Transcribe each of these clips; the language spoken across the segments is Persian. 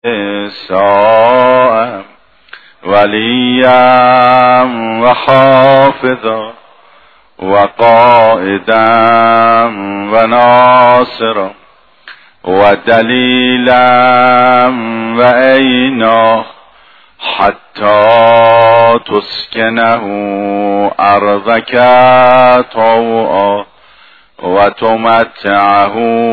ساء وليا وحافظا وقائدا وناصرا ودليلا وعينا حتى تسكنه أرضك طوعا وتمتعه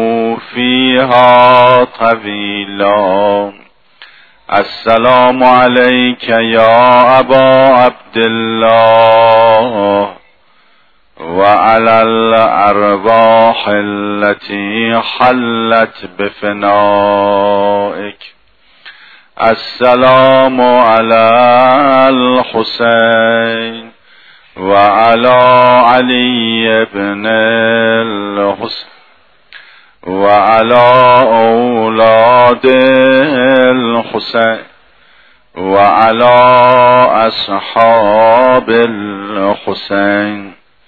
فيها طويلا. السلام عليك يا أبا عبد الله وعلى الأرواح التي حلت بفنائك. السلام على الحسين وعلى علي بن الحسين وعلى أولاد الحسين وعلى أصحاب الحسين.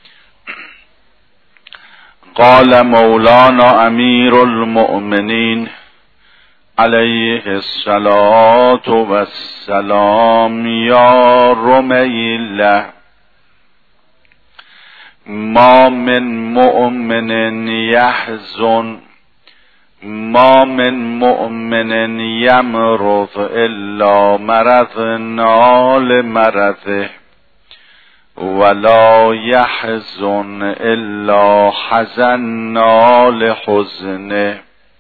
قال مولانا أمير المؤمنين عليه الصلاة والسلام: يا رميلة، ما من مؤمن يحزن، ما من مؤمن يمرض إلا مرضنا لمرضه، ولا يحزن إلا حزنا لحزنه،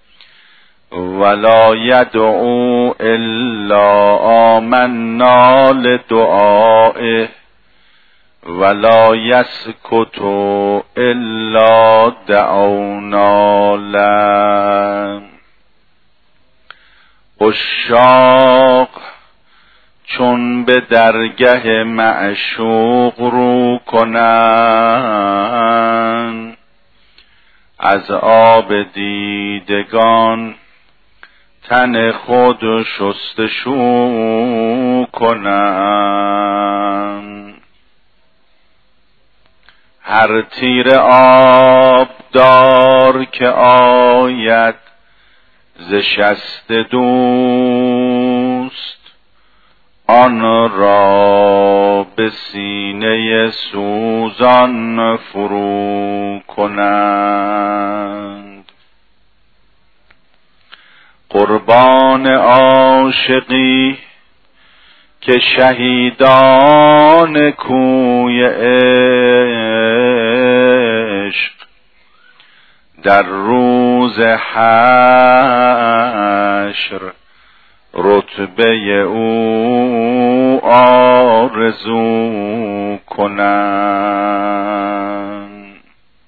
ولا يدعو إلا آمنا لدعائه، ولا يسكت إلا دعونا له. عشاق چون به درگه معشوق رو کنند، از آب دیدگان تن خود شستشو کنند. هر تیر آب دار که آید ز شست دوست، آن را به سینه سوزان فرو کنند. قربان عاشقی که شهیدان کوی عشق در روز حشر رتبه او آرزو کنند.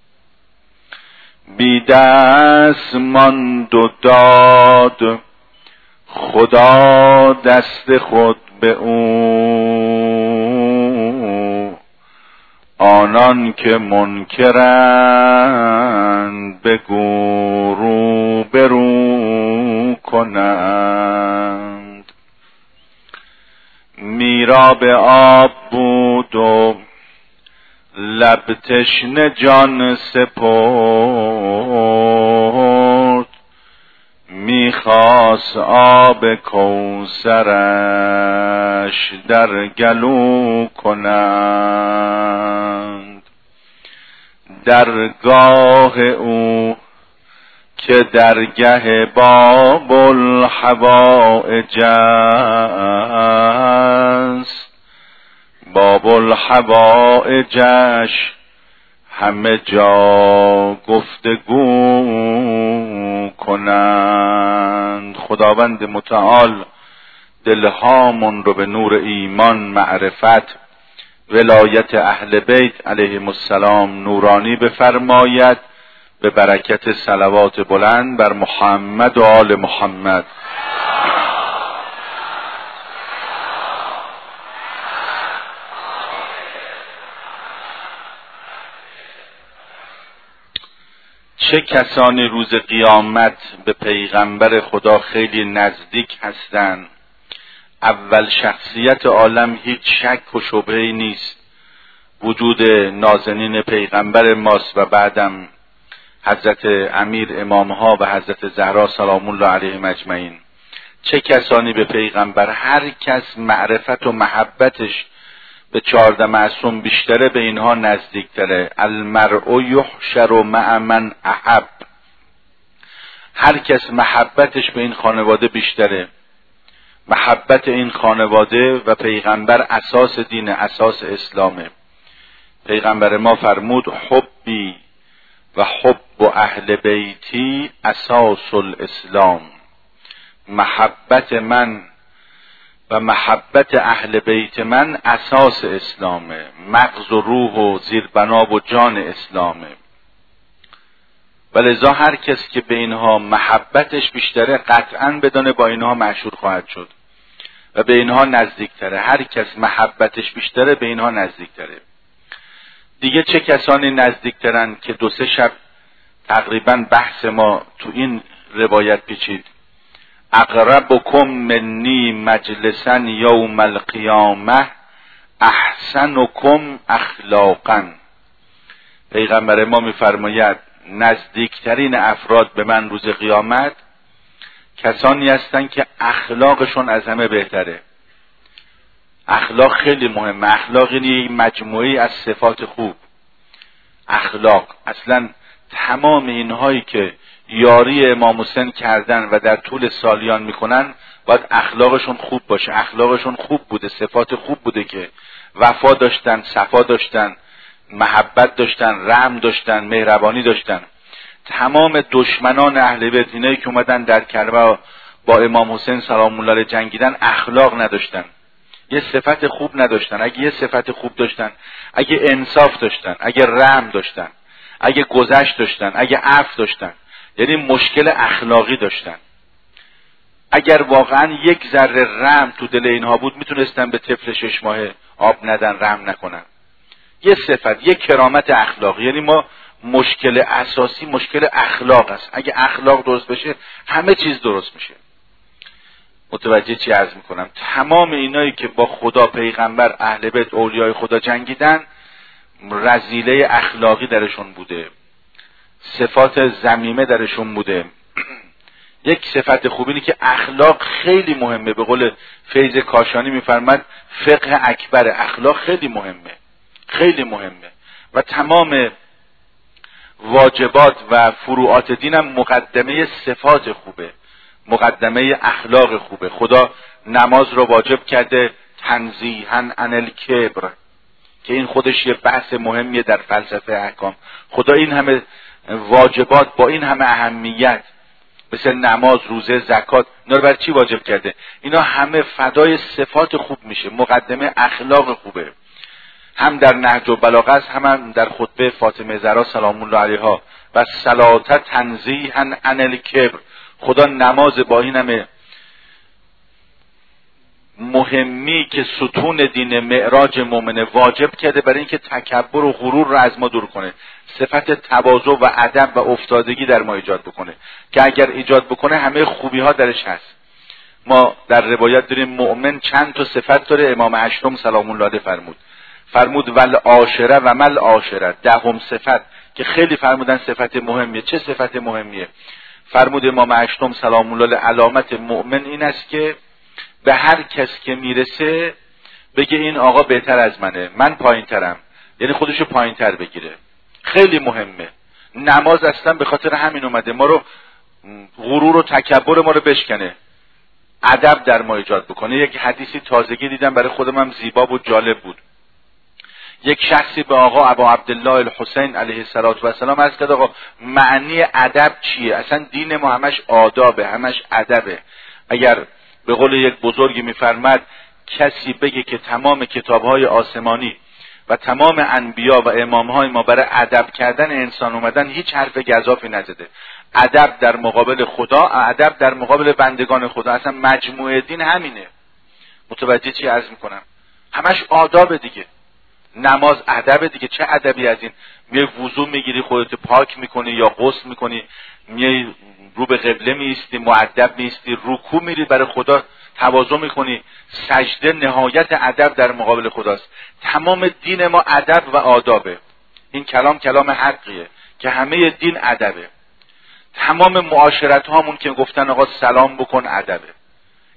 بی دست ماند و داد خدا دست خود به او، آنان که منکرند بگو رو برو کنند. میراب آب بود و لب تشنه جان سپرد، میخواست آب کوثرش در گلو کنند. درگاه او که درگه باب الحوائج است، باب الحوائجش همه جا گفتگو کنند. خداوند متعال دلهامون رو به نور ایمان، معرفت، ولایت اهل بیت علیهم السلام نورانی بفرماید، به برکت صلوات بلند بر محمد و آل محمد. چه کسانی روز قیامت به پیغمبر خدا خیلی نزدیک هستند؟ اول شخصیت عالم هیچ شک و شبهه‌ای نیست، وجود نازنین پیغمبر ماست و بعدم حضرت امیر امامها و حضرت زهرا سلام الله علیهم اجمعین. چه کسانی به پیغمبر؟ هر کس معرفت و محبتش به 14 معصوم بیشتره به اینها نزدیکتره. المرء یحشر مع من احب. هر کس محبتش به این خانواده بیشتره، محبت این خانواده و پیغمبر اساس دین، اساس اسلامه. پیغمبر ما فرمود حبی و حب اهل بیتی اساس الاسلام. محبت من و محبت اهل بیت من اساس اسلامه، مغز و روح و زیربنا و جان اسلامه. ولذا هر کس که به اینها محبتش بیشتره قطعاً بدانه با اینها مشهور خواهد شد و به اینها نزدیکتره. هر کس محبتش بیشتره به اینها نزدیکتره. دیگه چه کسانی نزدیکترن که 2-3 شب تقریبا بحث ما تو این روایت پیچید. اقربکم منی مجلسا یوم القیامه احسنکم اخلاقا. پیغمبر ما میفرماید نزدیکترین افراد به من روز قیامت کسانی هستند که اخلاقشون از همه بهتره. اخلاق خیلی مهمه. اخلاق یعنی مجموعی از صفات خوب. اخلاق اصلا تمام اینهایی که یاری امام حسین کردن و در طول سالیان میکنن باید اخلاقشون خوب باشه. اخلاقشون خوب بوده، صفات خوب بوده که وفا داشتن، صفا داشتن، محبت داشتن، رحم داشتن، مهربانی داشتن. تمام دشمنان اهل بیت اینایی که اومدن در کربلا با امام حسین سلام الله علیه جنگیدن اخلاق نداشتن، یه صفت خوب نداشتن. اگه یه صفت خوب داشتن، اگه انصاف داشتن، اگه رحم داشتن، اگه گذشت داشتن، اگه عفو داشتن، یعنی مشکل اخلاقی داشتن. اگر واقعا یک ذره رحم تو دل اینها بود میتونستن به طفل 6 ماهه آب ندن، رحم نکنن. یه صفت، یه کرامت اخلاقی. یعنی ما مشکل اساسی مشکل اخلاق است. اگه اخلاق درست بشه همه چیز درست میشه. متوجه چی عرض میکنم؟ تمام اینایی که با خدا، پیغمبر، اهل بیت، اولیای خدا جنگیدن رذیله اخلاقی درشون بوده، صفات ذمیمه درشون بوده. یک صفت خوب اینه که اخلاق خیلی مهمه. به قول فیض کاشانی میفرماد فقه اکبر، اخلاق خیلی مهمه، خیلی مهمه. و تمام واجبات و فروعات دینم مقدمه صفات خوبه، مقدمه اخلاق خوبه. خدا نماز رو واجب کرده تنزیها عن الکبر، که این خودش یه بحث مهمیه در فلسفه احکام. خدا این همه واجبات با این همه اهمیت مثل نماز، روزه، زکات، اینا رو برای چی واجب کرده؟ اینا همه فدای صفات خوب میشه، مقدمه اخلاق خوبه. هم در نهج البلاغه است، هم در خطبه فاطمه زهرا سلام الله علیها. و صلات تنزیها عن الکبر، خدا نماز با این همه مهمی که ستون دین معراج مؤمن واجب کرده برای اینکه تکبر و غرور رو از ما دور کنه، صفت تواضع و ادب و افتادگی در ما ایجاد بکنه، که اگر ایجاد بکنه همه خوبی ها درش هست. ما در روایت داریم مؤمن چند تا صفت داره. امام هشتم سلام الله علیه فرمود ول عاشره و مل عاشره، 10 صفت که خیلی فرمودن صفت مهمیه. چه صفت مهمیه؟ فرمود امام هشتم سلام الله علیه علامت مؤمن این است که به هر کس که میرسه بگه این آقا بهتر از منه، من پایین ترم، یعنی خودشو پایین تر بگیره. خیلی مهمه. نماز اصلا به خاطر همین اومده، ما رو غرور و تکبر ما رو بشکنه، ادب در ما ایجاد بکنه. یک حدیثی تازگی دیدم برای خودم هم زیبا و جالب بود. یک شخصی به آقا ابا عبدالله الحسین علیه السلام عرض کرد آقا معنی ادب چیه؟ اصلا دین ما همش آدابه، همش ادبه. اگر به قول یک بزرگی میفرماد کسی بگه که تمام کتاب‌های آسمانی و تمام انبیا و امام‌های ما برای ادب کردن انسان اومدن، هیچ حرف گزافی نزده. ادب در مقابل خدا، ادب در مقابل بندگان خدا، اصلا مجموعه دین همینه. متوجه چی عرض میکنم؟ همش آداب دیگه. نماز ادب دیگه. چه ادبی از این؟ میای وضو میگیری، خودت پاک میکنی یا غسل میکنی، میای رو به قبله میستی، مؤدب میستی، رکوع میری برای خدا، تواضع میکنی، سجده نهایت ادب در مقابل خداست. تمام دین ما ادب و آدابه. این کلام حقیه که همه دین ادبه. تمام معاشرت هامون که گفتن آقا سلام بکن ادبه.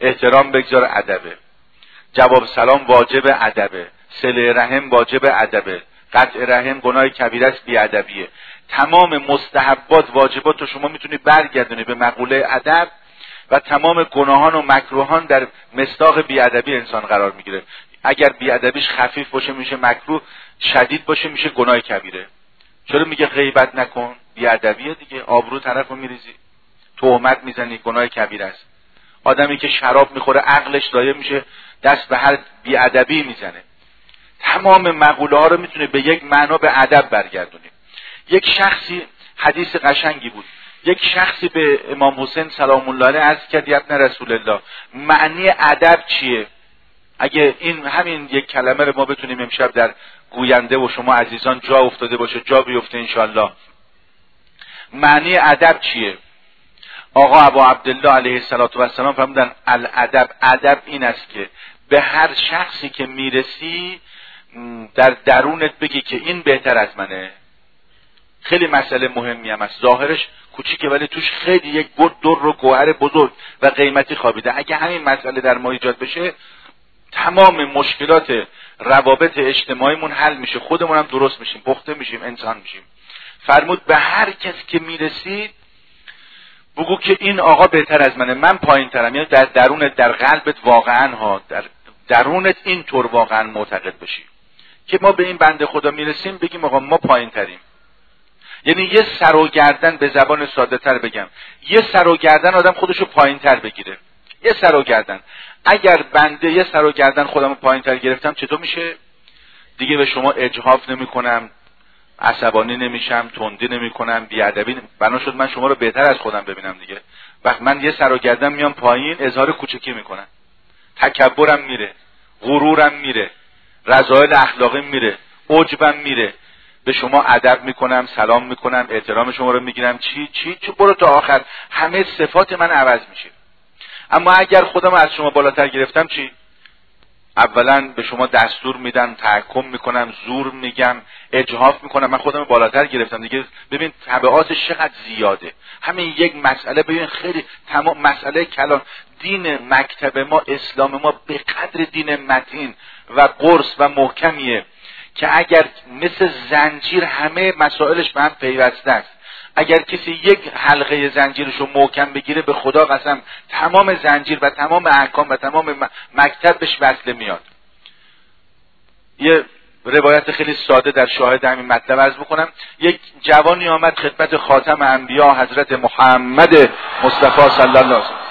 احترام بگذار ادبه، جواب سلام واجب ادبه، صله رحم واجب ادبه، قطع رحم گناه کبیره است بی ادبیه. تمام مستحبات واجبات رو شما میتونی برگردونی به مقوله ادب و تمام گناهان و مکروهان در مصداق بی ادبی انسان قرار میگیره. اگر بی ادبیش خفیف باشه میشه مکروه، شدید باشه میشه گناه کبیره. چرا میگه غیبت نکن؟ بی ادبیه دیگه، آبرو طرفو میریزی، تهمت میزنی، گناه کبیره است. آدمی که شراب میخوره عقلش ضایع میشه، دست به هر بی ادبی میزنه. تمام مقوله ها رو میتونه به یک معنا به ادب برگردونی. یک شخصی، حدیث قشنگی بود، یک شخصی به امام حسین سلام الله علیه عرض کرد یا ابن رسول الله معنی ادب چیه؟ اگه این همین یک کلمه رو ما بتونیم امشب در گوینده و شما عزیزان جا افتاده باشه، جا بیفته انشالله. معنی ادب چیه؟ آقا ابو عبدالله علیه السلام فرمودن الادب، ادب این است که به هر شخصی که میرسی در درونت بگی که این بهتر از منه. خیلی مسئله مهمی هم است، ظاهرش کوچیکه ولی توش خیلی یک در و گوهر بزرگ و قیمتی خوابیده. اگه همین مسئله در ما ایجاد بشه تمام مشکلات روابط اجتماعیمون حل میشه، خودمون هم درست میشیم، پخته میشیم، انسان میشیم. فرمود به هر کس که میرسید بگو که این آقا بهتر از منه، من پایین ترم. یعنی در درونت، در قلبت واقعا ها، در درونت اینطور واقعا معتقد بشی که ما به این بنده خدا میرسیم بگیم آقا ما پایین تریم. یعنی یه سر و گردن، به زبان ساده تر بگم، یه سر و گردن آدم خودشو پایین تر بگیره. یه سر و گردن، اگر بنده یه سر و گردن خودمو پایین تر گرفتم چطور میشه؟ دیگه به شما اجحاف نمی کنم، عصبانی نمیشم، تندی نمی کنم، بیادبی بنا شد من شما رو بهتر از خودم ببینم دیگه. وقت من یه سر و گردن میام پایین اظهار کوچکی میکنم، تکبرم میره، غرورم میره، رذایل اخلاقی میره، عجبم میره، به شما ادب میکنم، سلام میکنم، احترام شما رو میگیرم، چی برو تا آخر، همه صفات من عوض میشه. اما اگر خودم از شما بالاتر گرفتم چی؟ اولا به شما دستور میدم، تحکم میکنم، زور میگم، اجحاف میکنم، من خودم بالاتر گرفتم دیگه. ببین تبعاتش چقدر زیاده. همین یک مسئله، ببین خیلی تمام مسئله کلان. دین مکتب ما، اسلام ما به قدر دین متین و قرص و محکمیه که اگر مثل زنجیر همه مسائلش به هم پیوسته است. اگر کسی یک حلقه زنجیرش رو محکم بگیره به خدا قسم تمام زنجیر و تمام احکام و تمام مکتب بهش وصله میاد. یه روایت خیلی ساده در شاهد همین مطلب عرض بکنم. یک جوانی آمد خدمت خاتم انبیا حضرت محمد مصطفی صلی الله علیه وسلم.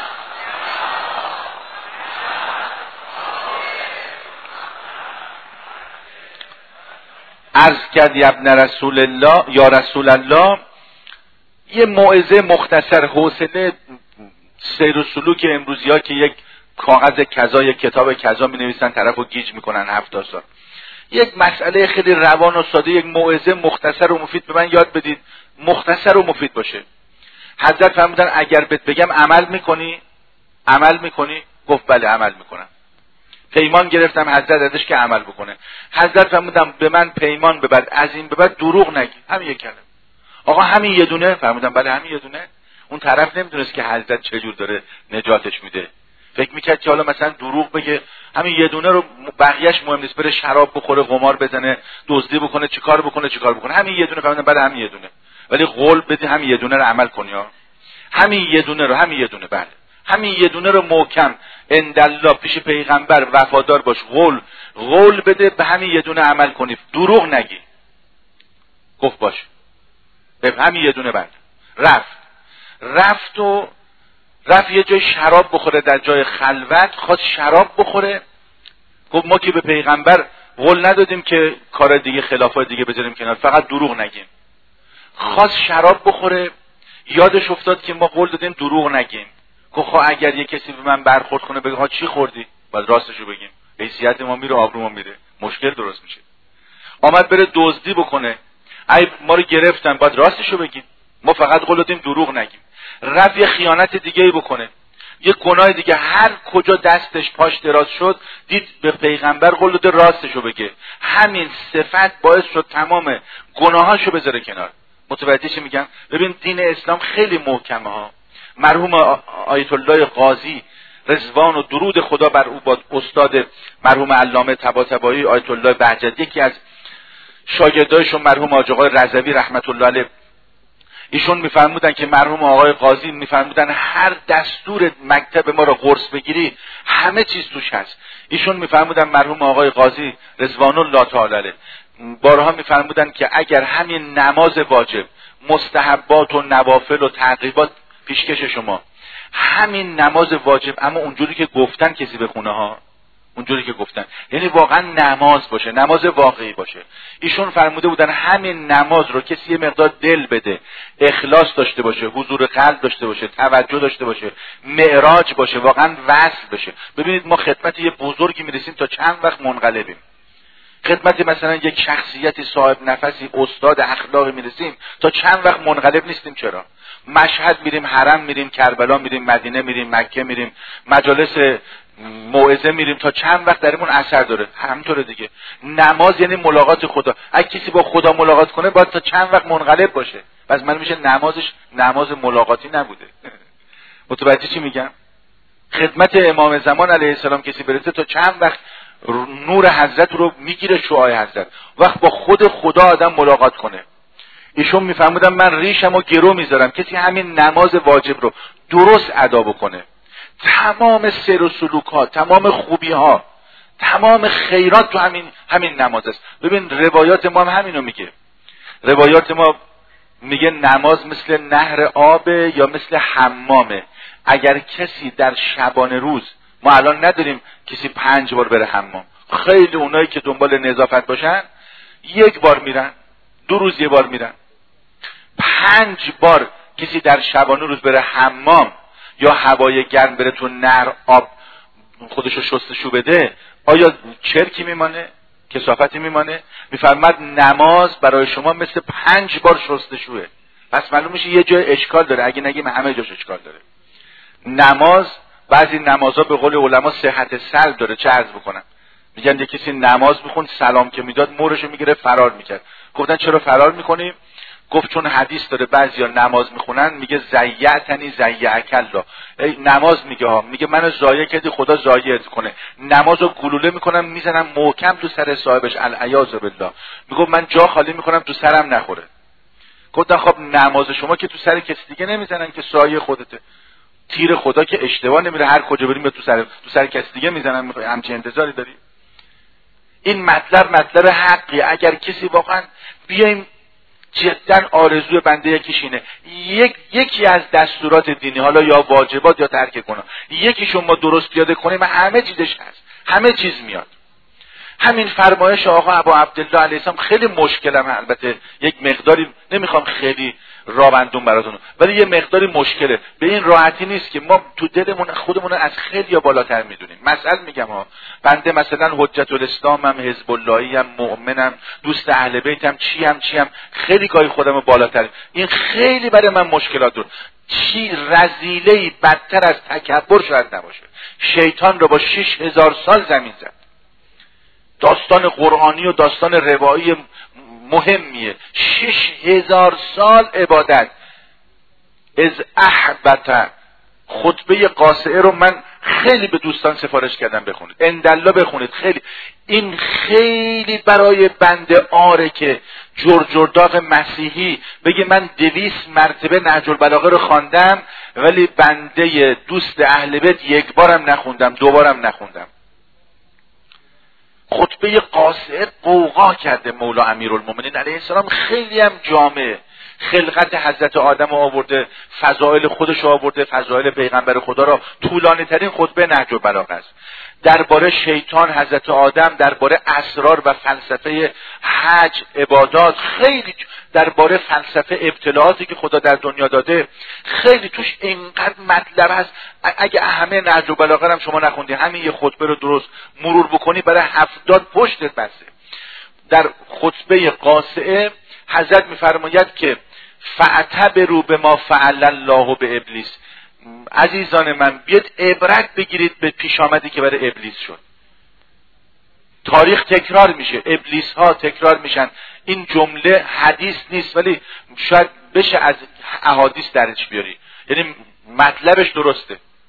عرض کرد یا ابن رسول الله، یا رسول الله، یه موعظه مختصر، حوصله سیر و سلوک امروزی ها که یک کاغذ کذا، یک کتاب کذا می نویسن طرف رو گیج میکنن 70 سال. یک مسئله خیلی روان و ساده، یک موعظه مختصر و مفید به من یاد بدید، مختصر و مفید باشه. حضرت فرمودن اگر بهت بگم عمل میکنی؟ عمل میکنی؟ گفت بله عمل میکنم. پیمان گرفتم حضرت ازش که عمل بکنه. حضرت فرمودن به من پیمان ببر، از این به بعد دروغ نگی. همین یک کلمه. آقا همین یه دونه؟ فرمودن بله همین یه دونه. اون طرف نمیدونست که حضرت چجور داره نجاتش میده. فکر میکرد که حالا مثلا دروغ بگه، همین یه دونه رو بقیه‌اش مهم نیست، بره شراب بخوره، قمار بزنه، دزدی بکنه، چیکار بکنه. همین یه دونه. فرمودن بله همین یه دونه. ولی قول بده همین یه دونه رو عمل کنی ها. همین یه دونه بله. همین یه دونه رو محکم اندالله پیش پیغمبر وفادار باش، قول بده به همین یه دونه عمل کنی، دروغ نگی. گفت باش. به همین یه دونه بعد رفت یه جای شراب بخوره، در جای خلوت خواست شراب بخوره. گفت ما که به پیغمبر قول ندادیم که کار دیگه خلافات دیگه بذاریم کنار، فقط دروغ نگیم. خواست شراب بخوره، یادش افتاد که ما قول دادیم دروغ نگیم. گفت اگر یه کسی به من برخورد کنه بگه ها چی خوردی، باید راستشو بگیم، حیثیت ما میره، آبرو ما میره، مشکل درست میشه. آمد بره دزدی بکنه، ما رو گرفتن، باید راستشو بگیم، ما فقط قول دادیم دروغ نگیم. رفت یه خیانت دیگه بکنه، یه گناه دیگه، هر کجا دستش پاش دراز شد دید به پیغمبر قول داده راستشو بگه، همین صفت باعث شد تمام گناهاشو بذاره کنار. متوجه چی میگم؟ ببین دین اسلام خیلی محکمه ها. مرحوم آیت الله قاضی رضوان و درود خدا بر او باد. استاد مرحوم علامه طباطبایی آیت الله بهجتی، یکی از شاگردایشون مرحوم حاج آقای رضوی رحمت الله علیه، ایشون میفرمودن که مرحوم آقای قاضی میفرمودن هر دستور مکتب ما رو قرص بگیری همه چیز توش هست. ایشون میفرمودن مرحوم آقای قاضی رضوان الله تعالی علیه بارها میفرمودن که اگر همین نماز واجب، مستحبات و نوافل و تعقیبات پیشکش شما، همین نماز واجب اما اونجوری که گفتن کسی بخونه ها، اونجوری که گفتن، یعنی واقعا نماز باشه، نماز واقعی باشه. ایشون فرموده بودن همین نماز رو کسی یه مقدار دل بده، اخلاص داشته باشه، حضور قلب داشته باشه، توجه داشته باشه، معراج باشه، واقعا وصل بشه. ببینید ما خدمت یه بزرگی میرسیم تا چند وقت منقلبیم. خدمت مثلا یک شخصیتی صاحب نفسی استاد اخلاقی میرسیم تا چند وقت منقلب نیستیم. چرا؟ مشهد میریم، حرم میریم، کربلا میریم، مدینه میریم، مکه میریم، مجالس موعظه میریم، تا چند وقت درمون اثر داره. همینطوره دیگه. نماز یعنی ملاقات خدا. اگه کسی با خدا ملاقات کنه باید تا چند وقت منقلب باشه. پس من میشه نمازش نماز ملاقاتی نبوده. متوجه چی میگم؟ خدمت امام زمان علیه السلام کسی برسه تا چند وقت نور حضرت رو میگیره، شعاع حضرت، وقت با خود خدا آدم ملاقات کنه. ایشون میفرمودن من ریشم و گرو میذارم کسی همین نماز واجب رو درست ادا بکنه، تمام سیر و سلوکات، تمام خوبی ها، تمام خیرات تو همین نماز است. ببین روایات ما هم همینو میگه. روایات ما میگه نماز مثل نهر آبه یا مثل حمامه. اگر کسی در شبانه روز، ما الان نداریم کسی 5 بار بره حمام، خیلی اونایی که دنبال نظافت باشن 1 بار میرن، 2 روز 1 بار میرن. 5 بار کسی در شبانه روز بره حمام یا هوای گرم بره تو نهر آب خودشو شستشو بده، آیا چرکی میمانه؟ کثافتی میمانه؟ میفرماد نماز برای شما مثل 5 بار شستشوه. پس معلوم میشه یه جای اشکال داره، اگه نگیم همه جاش اشکال داره. نماز، بعضی نمازها به قول علما صحت سلب داره. چه عرض بکنم؟ میگن یه کسی نماز میخوند سلام که میداد مورشو میگیره فرار میکرد. گفتن چرا فرار میکنیم؟ گفت چون حدیث داره بعضیا نماز میخونن میگه زیعتنی زیعک الله. نماز میگه ها، میگه منو ضایع کردی خدا ضایعت کنه. نمازو گلوله میکنم میزنم محکم تو سر صاحبش، العیاذ بالله. میگه من جا خالی میکنم تو سرم نخوره. گفتن خب نماز شما که تو سر کسی دیگه نمیزنن که سایه خودته. تیر خدا که اشتباه نمیره، هر کجا بریم به تو سر کسی دیگه میزنن. میخوای همچین انتظاری داری؟ این مطلب حقی. اگر کسی واقعا بیایم جدا آرزوی بنده یکیش اینه یکی از دستورات دینی، حالا یا واجبات یا ترک گناه، یکیشون ما درست پیاده کنیم همه چیزش هست، همه چیز میاد. همین فرمایش آقا ابو عبدالله علیه السلام خیلی مشکلم، البته یک مقداری نمیخوام خیلی رابندون براتون، ولی یه مقداری مشکله. به این راحتی نیست که ما تو دلمون خودمون از خیلی یا بالاتر میدونیم. مثلا میگم بنده مثلا حجت الاسلامم، حزب اللهیم، مؤمنم، دوست اهل بیتم، چیم خیلی کاری خودمو بالاتر. این خیلی برای من مشکلات داره. چی رذیله‌ای بدتر از تکبر شاید نباشه. شیطان رو با 6000 سال زمین زد. داستان قرآنی و داستان روایی مهمیه. 6000 سال عبادت. از احبت خطبه قاصعه رو من خیلی به دوستان سفارش کردم بخونید، اندلا بخونید. این خیلی برای بنده آره که جرجرداغ مسیحی بگه من 200 مرتبه نهج البلاغه رو خواندم ولی بنده دوست اهل بیت 1 بارم نخوندم، 2 بارم نخوندم. خطبه قاصعه قوقا کرده مولا امیرالمومنین علیه السلام. خیلی هم جامعه خلقت حضرت آدم آورده، فضائل خودش آورده، فضائل پیغمبر خدا را. طولانی ترین خطبه نهج البلاغه است. درباره شیطان حضرت آدم، درباره اسرار و فلسفه حج، عبادات، خیلی درباره فلسفه ابتلاعاتی که خدا در دنیا داده، خیلی توش اینقدر مطلب هست. اگه همه نهج البلاغه هم شما نخوندی، همین یه خطبه رو درست مرور بکنی برای 70 پشتت بسه. در خطبه قاصعه حضرت میفرماید که فاعتبروا بما فعل الله به ابلیس. عزیزان من بیاد عبرت بگیرید به پیش آمدی که برای ابلیس شد. تاریخ تکرار میشه، ابلیس ها تکرار میشن. این جمله حدیث نیست ولی شاید بشه از احادیث درش بیاری، یعنی مطلبش درسته.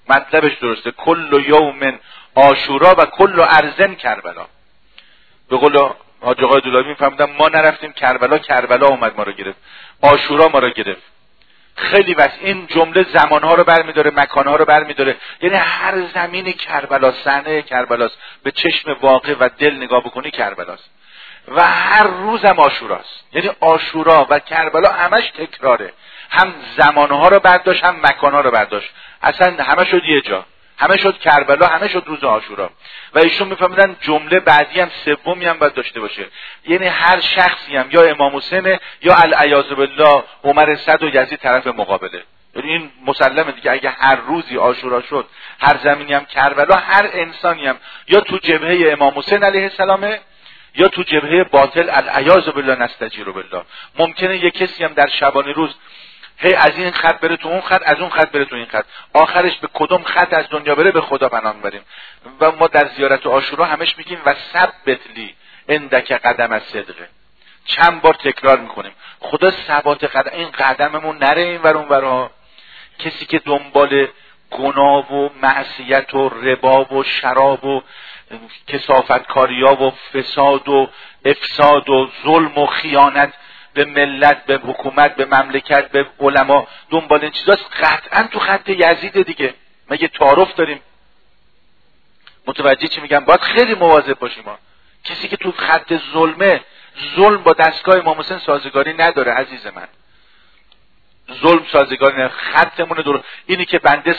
مطلبش درسته، کل یوم عاشورا و کل ارزن کربلا. به قول حاج آقای دولابی میفهمیدم ما نرفتیم کربلا، کربلا اومد ما رو گرفت، عاشورا ما رو گرفت. خیلی واسه این جمله زمانها رو برمیداره، مکانها رو برمیداره، یعنی هر زمینی کربلا، صحنه کربلاست. به چشم واقع و دل نگاه بکنی کربلاست و هر روزم عاشوراست. یعنی عاشورا و کربلا همش تکراره، هم زمانها رو برداشت هم مکانها رو برداشت، اصلا همه شد یه جا، همه شد کربلا، همه شد روز عاشورا. و ایشون میفهمیدن جمله بعدی هم سومی هم باید داشته باشه، یعنی هر شخصی هم یا امام حسین یا العیاذ بالله عمر صد و یزید طرف مقابله. یعنی این مسلمه دیگه، اگه هر روزی عاشورا شد، هر زمینی هم کربلا، هر انسانی هم یا تو جبهه امام حسین علیه السلامه یا تو جبهه باطل العیاذ بالله نستجیر بالله. ممکنه یک کسی هم در شبانه روز هی از این خط بره تو اون خط، از اون خط بره تو این خط، آخرش به کدوم خط از دنیا بره به خدا پناه میبریم. و ما در زیارت عاشورا همش میگیم و ثبت لی عندک قدم الصدقه، چند بار تکرار میکنیم خدا ثبات قدم، این قدممون نره این ور اون ورها. کسی که دنبال گناه و معصیت و ربا و شراب و کثافتکاریا و فساد و افساد و ظلم و خیانت به ملت، به حکومت، به مملکت، به علما، دنبال این چیزاست، قطعا تو خط یزید دیگه. مگه تعارف داریم؟ متوجه چی میگم؟ باید خیلی مواظب باشیم. کسی که تو خط ظلمه، ظلم با دستگاه امام حسین سازگاری نداره عزیز من. ظلم سازگاری نداره. خطمون درست اینی که بنده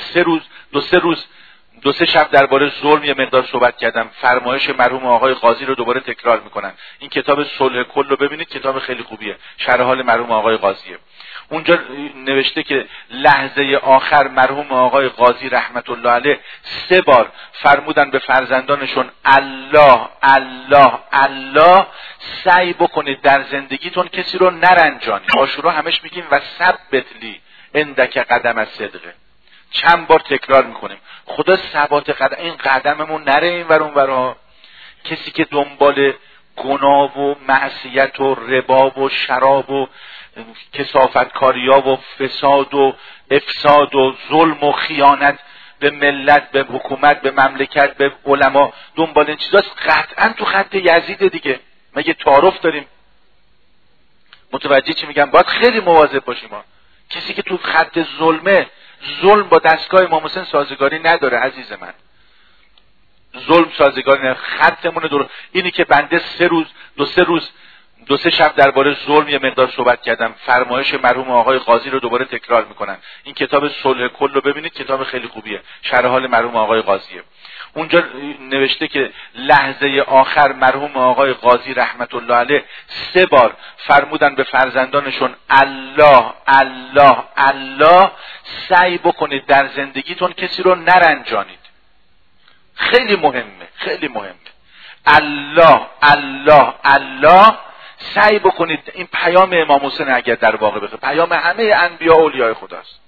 دو سه شب درباره ظلم یه مقدار صحبت کردم. فرمایش مرحوم آقای قاضی رو دوباره تکرار میکنن. این کتاب صلح کل رو ببینید، کتاب خیلی خوبیه، شرح حال مرحوم آقای قاضیه. اونجا نوشته که لحظه آخر مرحوم آقای قاضی رحمت الله علیه 3 بار فرمودن به فرزندانشون الله الله الله، سعی بکنید در زندگیتون کسی رو نرنجانید. عاشورا همش میگیم و ثبت لی عندک قدم الصدقه، چند بار تکرار میکنیم خدا ثبات قدم، این قدممون نره این ور اون ورها. کسی که دنبال گناه و معصیت و ربا و شراب و کثافتکاریا و فساد و افساد و ظلم و خیانت به ملت، به حکومت، به مملکت، به علما، دنبال این چیزاست، قطعا تو خط یزید دیگه. مگه تعارف داریم؟ متوجه چی میگم؟ باید خیلی مواظب باشیم. کسی که تو خط ظلمه، ظلم با دستگاه امام حسین سازگاری نداره عزیز من. ظلم سازگاری نداره. خطمون درست اینی که بنده دو سه شب درباره ظلم یه مقدار صحبت کردم. فرمایش مرحوم آقای قاضی رو دوباره تکرار میکنن. این کتاب صلح کل رو ببینید، کتاب خیلی خوبیه، شرح حال مرحوم آقای قاضیه. اونجا نوشته که لحظه آخر مرحوم آقای قاضی رحمت الله علیه 3 بار فرمودن به فرزندانشون الله الله الله، سعی بکنید در زندگیتون کسی رو نرنجانید. خیلی مهمه، خیلی مهمه. الله الله الله، سعی بکنید. این پیام امام حسین اگر در واقع بخواد، پیام همه انبیا و اولیاء خداست.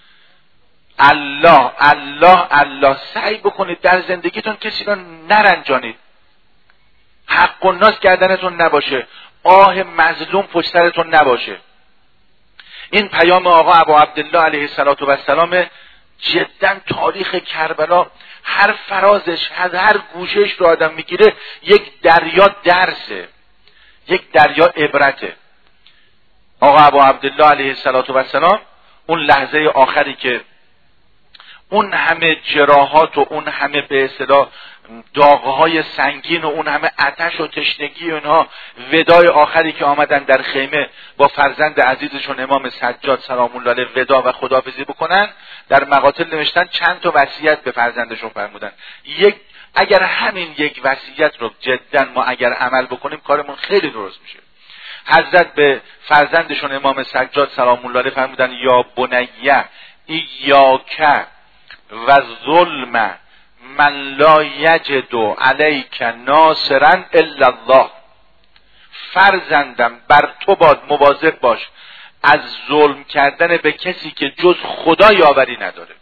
الله الله الله، سعی بکنید در زندگیتون کسی رو نرنجانید. حق الناس گردنتون نباشه، آه مظلوم پشت سرتون نباشه. این پیام آقا ابو عبدالله علیه السلام جدا تاریخ کربلا هر فرازش، هر گوشش رو آدم میگیره یک دریا درسه، یک دریا عبرته. آقا ابو عبدالله علیه السلام اون لحظه آخری که اون همه جراحات و اون همه به اصطلاح داغهای سنگین و اون همه آتش و تشنگی و اینها، وداع آخری که آمدن در خیمه با فرزند عزیزشون امام سجاد سلام الله علیه ودا و خداحافظی بکنن، در مقاتل نوشتن چند تا وصیت به فرزندشون فرمودن. اگر همین یک وصیت رو جدا ما اگر عمل بکنیم کارمون خیلی درست میشه. حضرت به فرزندشون امام سجاد سلام الله علیه فرمودن یا بنیه ایاک و ظلم من لا یجد علیک ناصرا الا الله. فرزندم بر تو باد مواظب باش از ظلم کردن به کسی که جز خدا یاوری نداره.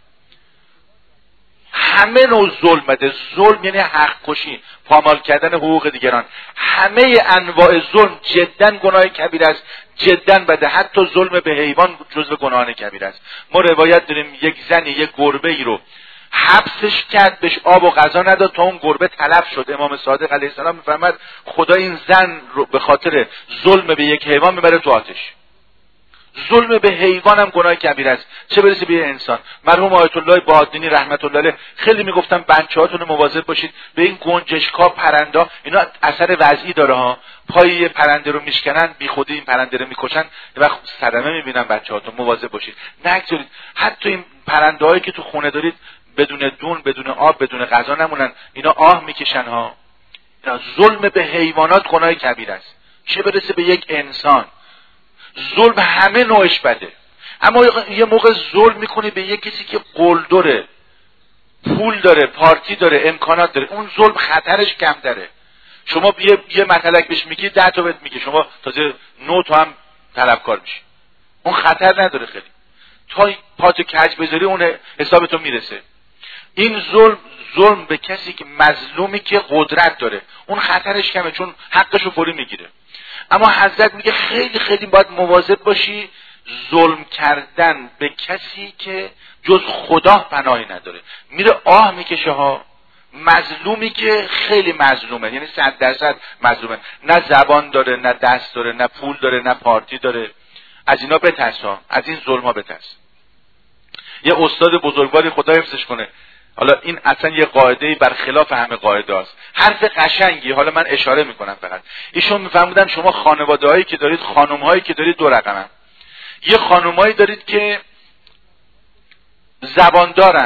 همه نوع ظلم بده. ظلم یعنی حق کشی، پامال کردن حقوق دیگران. همه انواع ظلم جدا گناه کبیر است، جدا بده. حتی ظلم به حیوان جزو گناهان کبیر است. ما روایت داریم یک زنی یک گربه ای رو حبسش کرد، بهش آب و غذا نداد تا اون گربه تلف شد. امام صادق علیه السلام میفرماد خدا این زن رو به خاطر ظلم به یک حیوان میبره تو آتش. ظلم به حیوان هم گناه کبیر است، چه برسه به انسان. مرحوم آیت الله بادینی رحمت الله علیه خیلی میگفتن بچه‌هاتون رو مواظب باشید به این گنجشکا، پرندا، اینا اثر وضعی داره ها. پای یه پرنده رو میشکنن، بی خودی این پرنده رو میکشن، و صدمه میبینن بچه‌هاتون، مواظب باشید نگذارید. حتی این پرنده‌هایی که تو خونه دارید بدون دون، بدون آب، بدون غذا نمونن، اینا آه میکشن ها. اینا ظلم به حیوانات گناه کبیر است، چه برسه به یک انسان. ظلم همه نوعش بده، اما یه موقع ظلم میکنی به یک کسی که قول داره، پول داره، پارتی داره، امکانات داره، اون ظلم خطرش کم داره. شما یه مطلق بهش میگی 10 تا بهت میگه، شما تازه 9 تا هم طلبکار میشی. اون خطر نداره، خیلی تا پاتو کج بذاری اون حسابتون میرسه. این ظلم به کسی که مظلومی که قدرت داره، اون خطرش کمه چون حقشو فوری میگیره. اما حضرت میگه خیلی خیلی باید مواظب باشی ظلم کردن به کسی که جز خدا پناهی نداره. میره آه میکشه ها. مظلومی که خیلی مظلومه، یعنی 100% مظلومه، نه زبان داره، نه دست داره، نه پول داره، نه پارتی داره. از اینا بترس ها، از این ظلم ها بترس. یه استاد بزرگواری خدا حفظش کنه، حالا این اصلا یه قاعده برخلاف همه قاعده است، حرف قشنگی، حالا من اشاره میکنم فقط. ایشون میفهمودن شما خانواده هایی که دارید، خانم هایی که دارید دو رقمن. یه خانم هایی دارید که زبان دارن،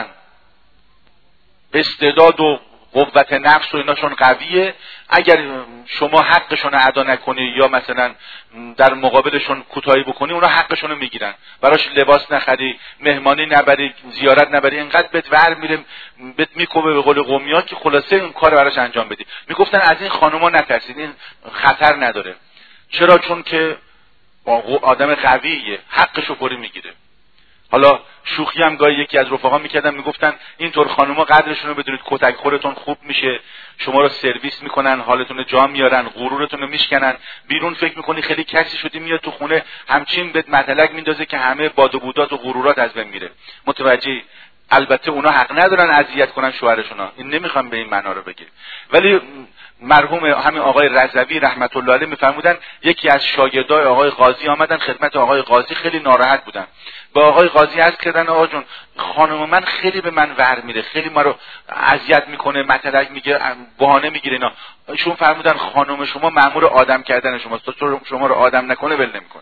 استعداد و قوت نفس و ایناشون قویه، اگر شما حقشون رو ادا نکنی یا مثلا در مقابلشون کوتاهی بکنی، اونا حقشون رو میگیرن. براش لباس نخری، مهمانی نبری، زیارت نبری، اینقدر بهت ور میره، بهت میکوبه به قول قومی‌ها که خلاصه اون کار براش انجام بدی. میگفتن از این خانوما نترسید، این خطر نداره. چرا؟ چون که آدم قویه، حقشو فوری میگیره. حالا شوخی هم گاهی یکی از رفقا میکردن، میگفتن اینطور خانوما قدرشون رو بدونید، کتک خورتون خوب میشه، شما رو سرویس میکنن، حالتون رو جا میارن، غرورتون رو میشکنن، بیرون فکر میکنی خیلی کسی شدی، میاد تو خونه همچین بهت مطلق میندازه که همه باد و بودات و غرورات از بین میره. متوجهی؟ البته اونا حق ندارن اذیت کنن شوهرشون، این نمیخوام به این معنا رو بگم، ولی مرحوم همین آقای رضوی رحمت الله علیه میفرمودن یکی از شاگردای آقای قاضی آمدن خدمت آقای قاضی، خیلی ناراحت بودن. با آقای قاضی عرض کردن آقا جون، خانم من خیلی به من ور میره، خیلی ما رو اذیت میکنه، مطلق میگه، بهانه میگیره اینا. ایشون فرمودن خانم شما مأمور آدم کردن شماست، تا شما رو آدم نکنه ول نمیکنه.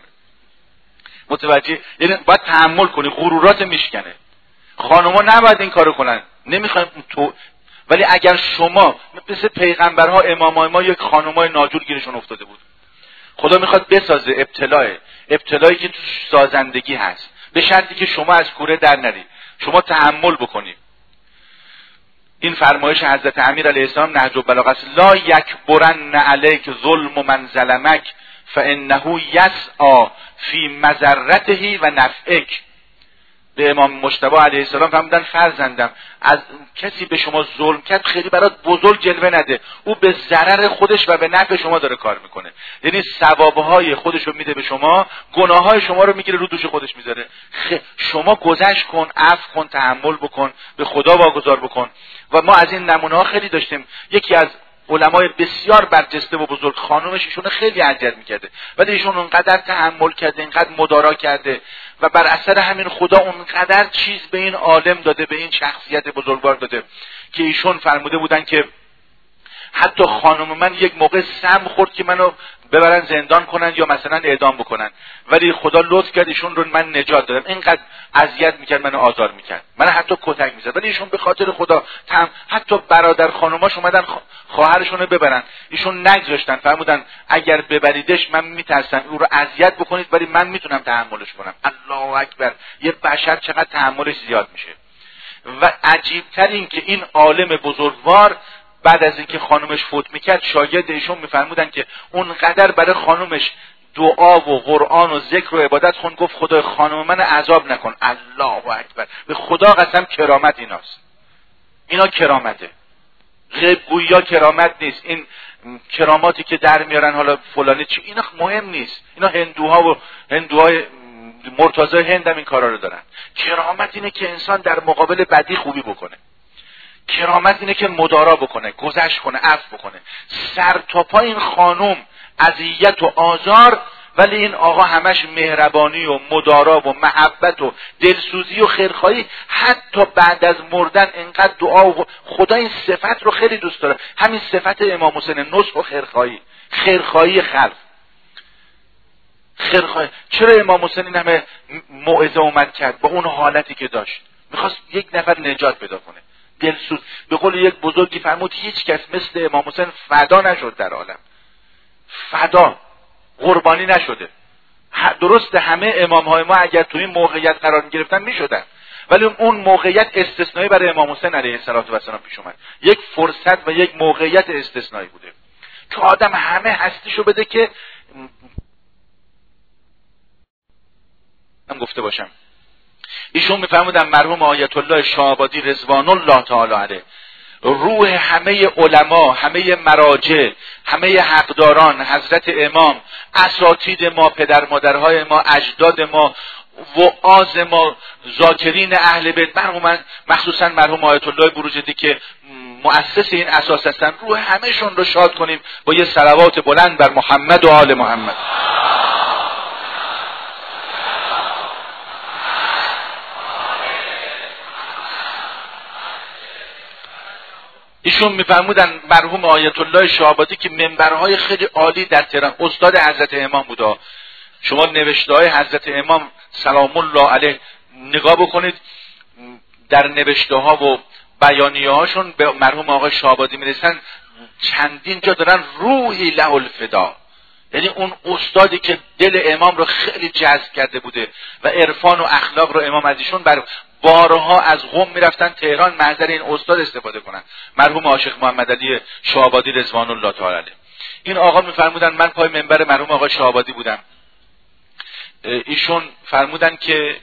متوجه؟ یعنی باید تحمل کنی، غرورات میشکنه. خانم‌ها نباید این کارو کنن، نمیخوایم تو، ولی اگر شما مثل پیغمبرها، امامای ما یک خانمای ناجور گیرشون افتاده بود، خدا میخواد بسازه ابتلایی که تو سازندگی هست، به شرطی که شما از کوره در نری، شما تحمل بکنی. این فرمایش حضرت امیر علیه السلام نهج البلاغه است: لا یکبرن علیک ظلم من ظلمک فانه یسعی فی مضرته و نفعک. به امام مجتبی علیه السلام فرمودن فرزندم، از کسی به شما ظلم کرد خیلی برات بزرگ جلوه نده، او به ضرر خودش و به نفع شما داره کار میکنه. یعنی ثوابهای خودش رو میده به شما، گناههای شما رو میگیره رو دوش خودش میذاره. شما گذشت کن، عفو کن، تحمل بکن، به خدا واگذار بکن. و ما از این نمونه ها خیلی داشتیم. یکی از علمای بسیار برجسته و بزرگ، خانومش ایشون خیلی اذیت میکرده، ولی ایشون اونقدر تحمل کرده، اینقدر مدارا کرده و بر اثر همین خدا اونقدر چیز به این عالم داده، به این شخصیت بزرگوار داده که ایشون فرموده بودن که حتی خانم من یک موقع سم خورد که منو ببرن زندان کنن یا مثلا اعدام بکنن، ولی خدا لطف کرد ایشون رو من نجات دادم. اینقدر اذیت میکرد، منو آزار میکرد، من حتی کتک میزد، ولی ایشون به خاطر خدا حتی برادر خانوماش اومدن خواهرشون رو ببرن، ایشون نگذاشتن، فرمودن اگر ببریدش من میترسم او رو اذیت بکنید، ولی من میتونم تحملش کنم. الله اکبر! یه بشر چقدر تحملش زیاد میشه. و عجیبتر این که این عالم بزرگوار بعد از اینکه خانومش فوت میکرد، شاگرد ایشون میفرمودن که اونقدر برای خانومش دعا و قرآن و ذکر و عبادت خوند، گفت خدای خانم من عذاب نکن. الله اکبر! به خدا قسم کرامت ایناست، اینا کرامته. غیب گویا کرامت نیست. این کراماتی که در میارن حالا فلانی چی، اینا مهم نیست. اینا هندوهای مرتضی هند هم این کارا رو دارن. کرامت اینه که انسان در مقابل بدی خوبی بکنه. کرامت اینه که مدارا بکنه، گذشت کنه، عفو بکنه. سر تا پا این خانم اذیت و آزار، ولی این آقا همش مهربانی و مدارا و محبت و دلسوزی و خیرخواهی. حتی بعد از مردن انقدر دعا و خدا این صفت رو خیلی دوست داره. همین صفت امام حسین، نصح و خیرخواهی، خیرخواهی خلق، خیرخواهی. چرا امام حسین این همه موعظه اومد کرد؟ با اون حالتی که داشت میخواست یک نفر نجات پیدا کنه، دلسوز. به قول یک بزرگی فرمود هیچ کس مثل امام حسین فدا نشد در عالم، فدا، قربانی نشده. درسته همه امام های ما اگر توی این موقعیت قرار می گرفتن می شدن، ولی اون موقعیت استثنایی برای امام حسین علیه السلام پیش اومد. یک فرصت و یک موقعیت استثنایی بوده که آدم همه هستیشو بده. که من گفته باشم ایشون میفرمودن مرحوم آیت الله شاه‌آبادی رضوان الله تعالی علیه، روح همه علما، همه مراجع، همه حقداران، حضرت امام، اساتید ما، پدر مادرهای ما، اجداد ما، وعاظ ما، ذاکرین اهل بیت، مخصوصا مرحوم آیت الله بروجردی که مؤسس این اساس هستن، روح همهشون رو شاد کنیم با یه صلوات بلند بر محمد و آل محمد. ایشون میفرمودن مرحوم آیت الله شاه‌آبادی که منبرهای خیلی عالی در تهران، استاد حضرت امام بوده. شما نوشته‌های حضرت امام سلام الله علیه نگاه بکنید، در نوشته‌ها و بیانیه‌هاشون به مرحوم آقای شاه‌آبادی میرسن، چندین جا دارن روحی له الفدا، یعنی اون استادی که دل امام رو خیلی جذب کرده بوده و عرفان و اخلاق رو امام از ایشون بارها از قم میرفتن تهران محضر این استاد استفاده کنن، مرحوم عاشق محمد علی شاه‌آبادی رضوان الله تعالی علیه. این آقا میفرمودن من پای منبر مرحوم آقای شاه‌آبادی بودم، ایشون فرمودن که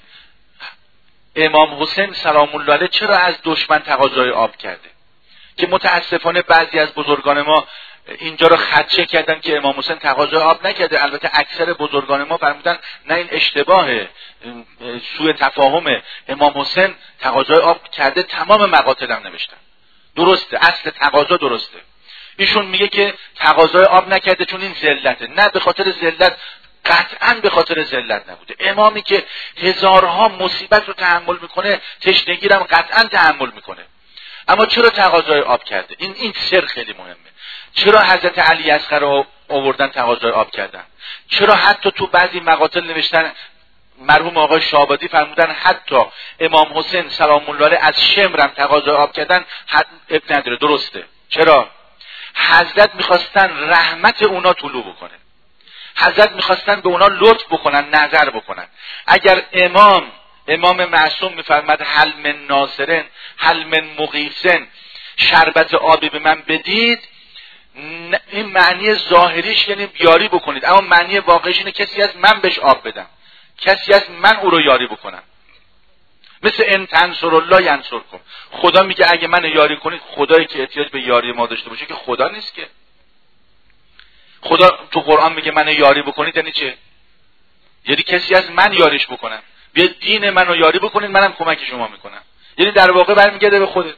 امام حسین سلام الله علیه چرا از دشمن تقاضای آب کرده، که متاسفانه بعضی از بزرگان ما اینجا رو خدشه کردن که امام حسین تقاضای آب نکرده. البته اکثر بزرگان ما فرمودن نه، این اشتباهه، سوء تفاهمه، امام حسین تقاضای آب کرده، تمام مقاتل هم نوشتن، درسته، اصل تقاضا درسته. ایشون میگه که تقاضای آب نکرده چون این ذلته. نه، به خاطر ذلت، قطعا به خاطر ذلت نبوده. امامی که هزارها مصیبت رو تحمل میکنه، تشنگی رو هم قطعا تحمل میکنه، اما چرا تقاضای آب کرده؟ این سر خیلی مهمه. چرا حضرت علی اصغر رو آوردن تقاضای آب کردن؟ چرا حتی تو بعضی مقاتل نوشتن، مرحوم آقای شاه‌آبادی فرمودن حتی امام حسین سلام الله علیه از شمر هم تقاضای آب کردن، اب نداره، درسته. چرا؟ حضرت میخواستن رحمت اونا طلوع بکنه، حضرت میخواستن به اونا لطف بکنن، نظر بکنن. اگر امام معصوم میفرماد هل من ناصرن هل من مغیثن، شربت آبی به من بدید، این معنی ظاهریش یعنی یاری بکنید، اما معنی واقعیش اینه کسی از من بهش آب بدم، کسی از من او رو یاری بکنم. مثل ان تنصر الله ینصرکم، خدا میگه اگه من یاری کنید. خدایی که احتیاج به یاری ما داشته باشه که خدا نیست که. خدا تو قرآن میگه من یاری بکنید یعنی چه؟ یعنی کسی از من یاریش بکنم. بیا دین منو یاری بکنید، منم کمک شما میکنم. یعنی در واقع برمیگرده به خودت.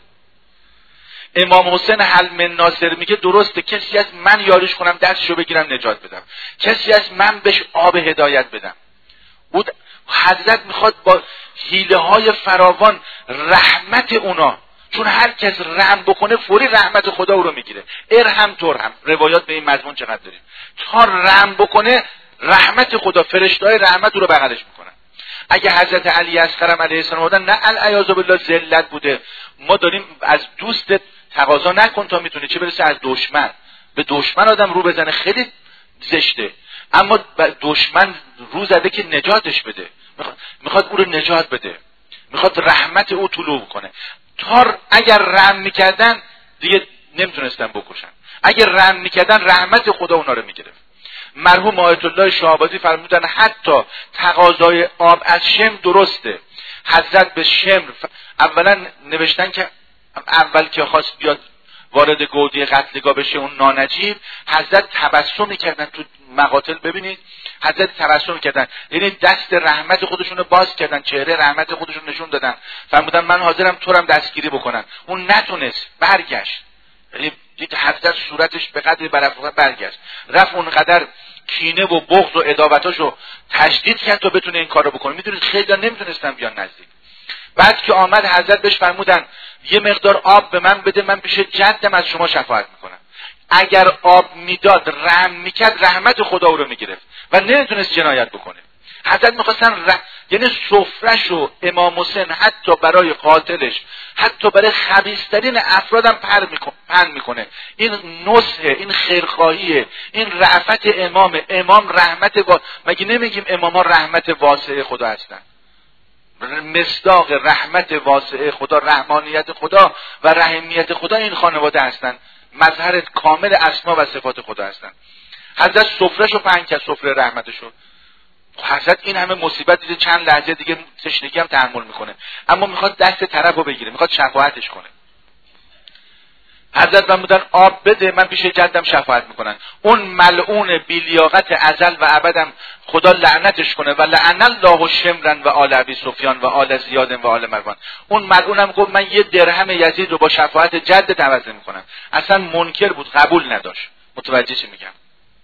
امام حسین حل من ناصر میگه درسته، کسی از من یاریش کنم، دستشو بگیرم نجات بدم، کسی از من بهش آب هدایت بدم. او حضرت میخواد با حیله های فراوان رحمت اونا، چون هر کس رحم بکنه فوری رحمت خدا او رو میگیره. ارحم ترحم، روایات به این مضمون چقدر داریم. تا رحم بکنه رحمت خدا، فرشته‌های رحمت او رو بغلش میکنن. اگه حضرت علی اصغر علیه السلام بودن، نه العیاذ بالله ذلت بوده. ما داریم از دوستت تقاضا نکن تا میتونی، چه برسه از دشمن. به دشمن آدم رو بزنه خیلی زشته، اما دشمن رو زده که نجاتش بده، میخواد او رو نجات بده، میخواد رحمت او طلوع کنه. تا اگر رحم میکردن دیگه نمیتونستن بکشن، اگر رحم میکردن رحمت خدا اونا رو میگرفت. مرحوم آیت الله شاه‌آبادی فرمودن حتی تقاضای آب از شمر درسته. حضرت به شمر اولا نوشتن که اول که خواست بیاد وارد گودی قتلگاه بشه اون نانجیب، حضرت تبسم میکردن تو مقاتل. ببینید حضرت تبسم کردن، یعنی دست رحمت خودشون رو باز کردن، چهره رحمت خودشون نشون دادن، فرمودن من حاضرم تو رو هم دستگیری بکنم. اون نتونست، برگشت. یعنی دید حضرت صورتش به قدری برافروخت، برگشت، رفت اونقدر کینه و بغض و عداوتاشو تشدید کرد تا بتونه این کارو بکنه. میدونید خیلی‌ها نمیتونستن بیان نزدیک. بعد که آمد حضرت بهش فرمودن یه مقدار آب به من بده، من پیش جدم از شما شفاعت میکنم. اگر آب میداد، رحم میکرد، رحمت خدا او رو میگرفت و نمیتونست جنایت بکنه. حضرت میخواستن یعنی سفره‌شو امام حسین حتی برای قاتلش، حتی برای خبیث‌ترین افرادم پهن میکنه. این نصحه، این خیرخواهیه، این رأفت امام رحمت مگه نمیگیم اماما رحمت واسعه خدا هستن؟ مصداق رحمت واسعه خدا، رحمانیت خدا و رحیمیت خدا این خانواده هستن، مظهر کامل اسما و صفات خدا هستن. حضرت سفره‌شو پهن کرد، سفره رحمتشو. حضرت این همه مصیبت دیده، چند لحظه دیگه تشنگی هم تحمل میکنه، اما میخواد دست طرفو بگیره، میخواد شفاعتش کنه. حضرت فرمودن آب بده، من پیش جدم شفاعت میکنن. اون ملعون بیلیاقت ازل و ابدم خدا لعنتش کنه و لعن الله شمرن و آل ابی سفیان و آل زیاد و آل مروان. اون ملعونم گفت من یه درهم یزید رو با شفاعت جدت عوض میکنم. اصلا منکر بود، قبول نداشت. متوجه چی میگم؟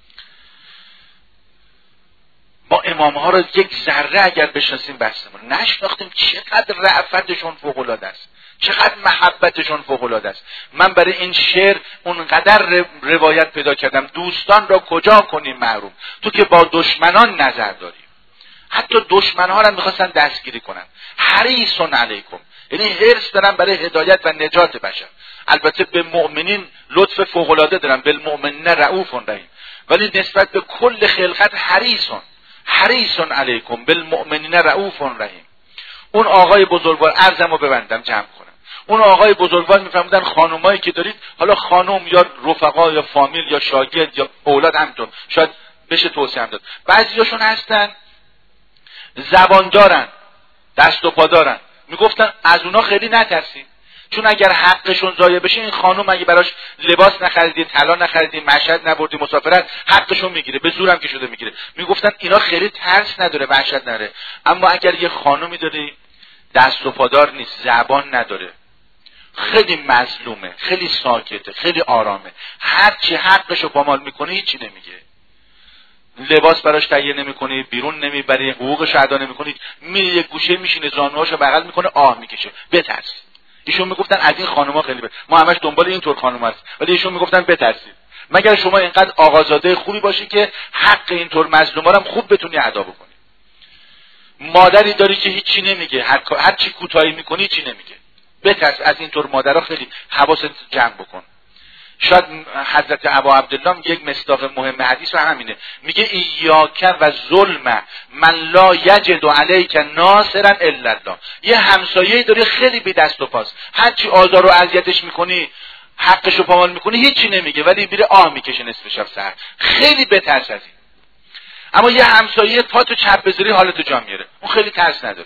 ما امامها رو یک ذره اگر بشناسیم بسمون، نشناختیم چقدر رأفتشون فوق العاده است، چقدر محبتشون فوق العاده است. من برای این شعر اونقدر روایت پیدا کردم، دوستان را کجا کنیم محروم، تو که با دشمنان نظر داری. حتی دشمنها را میخواستن دستگیری کنن. حریصون علیکم، یعنی حرص دارن برای هدایت و نجات بشر. البته به مؤمنین لطف فوق العاده دارن، بالمؤمنین رؤوف رحیم، ولی نسبت به کل خلقت حریصون علیکم بالمؤمنین رؤوف رحیم. اون آقای بزرگوار، عرضمو ببندم جمع کنم، اون آقای بزرگوار میفرمودن خانومایی که دارید، حالا خانوم یا رفقا یا فامیل یا شاگرد یا اولاد، همینطور شاید بشه توصیه هم داد، بعضیاشون هستن زبان دارن، دست و پا دارن، میگفتن از اونا خیلی نترسید، چون اگر حقشون ضایع بشه، این خانم اگه براش لباس نخریدی، طلا نخریدی، مشهد نبردی، مسافرت، حقشون میگیره، به زورم که شده میگیره. میگفتن اینا خیلی ترس نداره، وحشت نداره. اما اگر یه خانومی داری دست و پادار نیست، زبان نداره، خیلی مظلومه، خیلی ساکته، خیلی آرامه، هر چی حقشو پامال میکنه هیچی نمیگه، لباس براش تهیه نمیکنی، بیرون نمیبری، حقوقش ادا نمیکنی، میره یه گوشه میشینه، زانوهاشو بغل میکنه، آه میکشه، بترس. ایشون میگفتن از این خانوما خیلی ما همش دنبال این طور خانوما هست، ولی ایشون میگفتن بترسید، مگر شما اینقدر آقازاده خوبی باشی که حق اینطور مظلوما رو هم خوب بتونی ادا بکنی. مادری داری که هیچی نمیگه، هر چی کوتاهی میکنی هیچی نمیگه، بترس از اینطور مادرها، خیلی حواست جمع بکن. شاید حضرت ابا عبدالله یک مصداق مهم حدیث و همینه، میگه ایاک و ظلم من لا یجد علیک ناصرا الا الله. یه همسایه‌ای داری خیلی بی دست و پاست، هر چی آزار و اذیتش میکنی، حقشو پامال میکنی، هیچی نمیگه، ولی میره آه میکشه نصف شب سحر، خیلی بترس از این. اما یه همسایه پاتو چپ بذاری حالتو جا میاره، اون خیلی ترس نداره،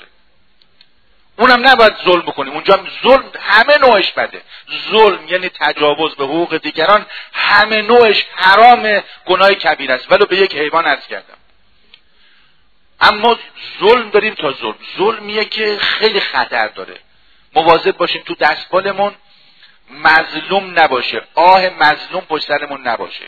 اونم نباید ظلم بکنیم. اونجا ظلم همه نوعش بده، ظلم یعنی تجاوز به حقوق دیگران، همه نوعش حرام، گناه کبیر است، ولو به یک حیوان عرض کردم. اما ظلم داریم تا ظلمیه که خیلی خطر داره، مواظب باشیم تو دستپالمون مظلوم نباشه، آه مظلوم پشت سرمون نباشه.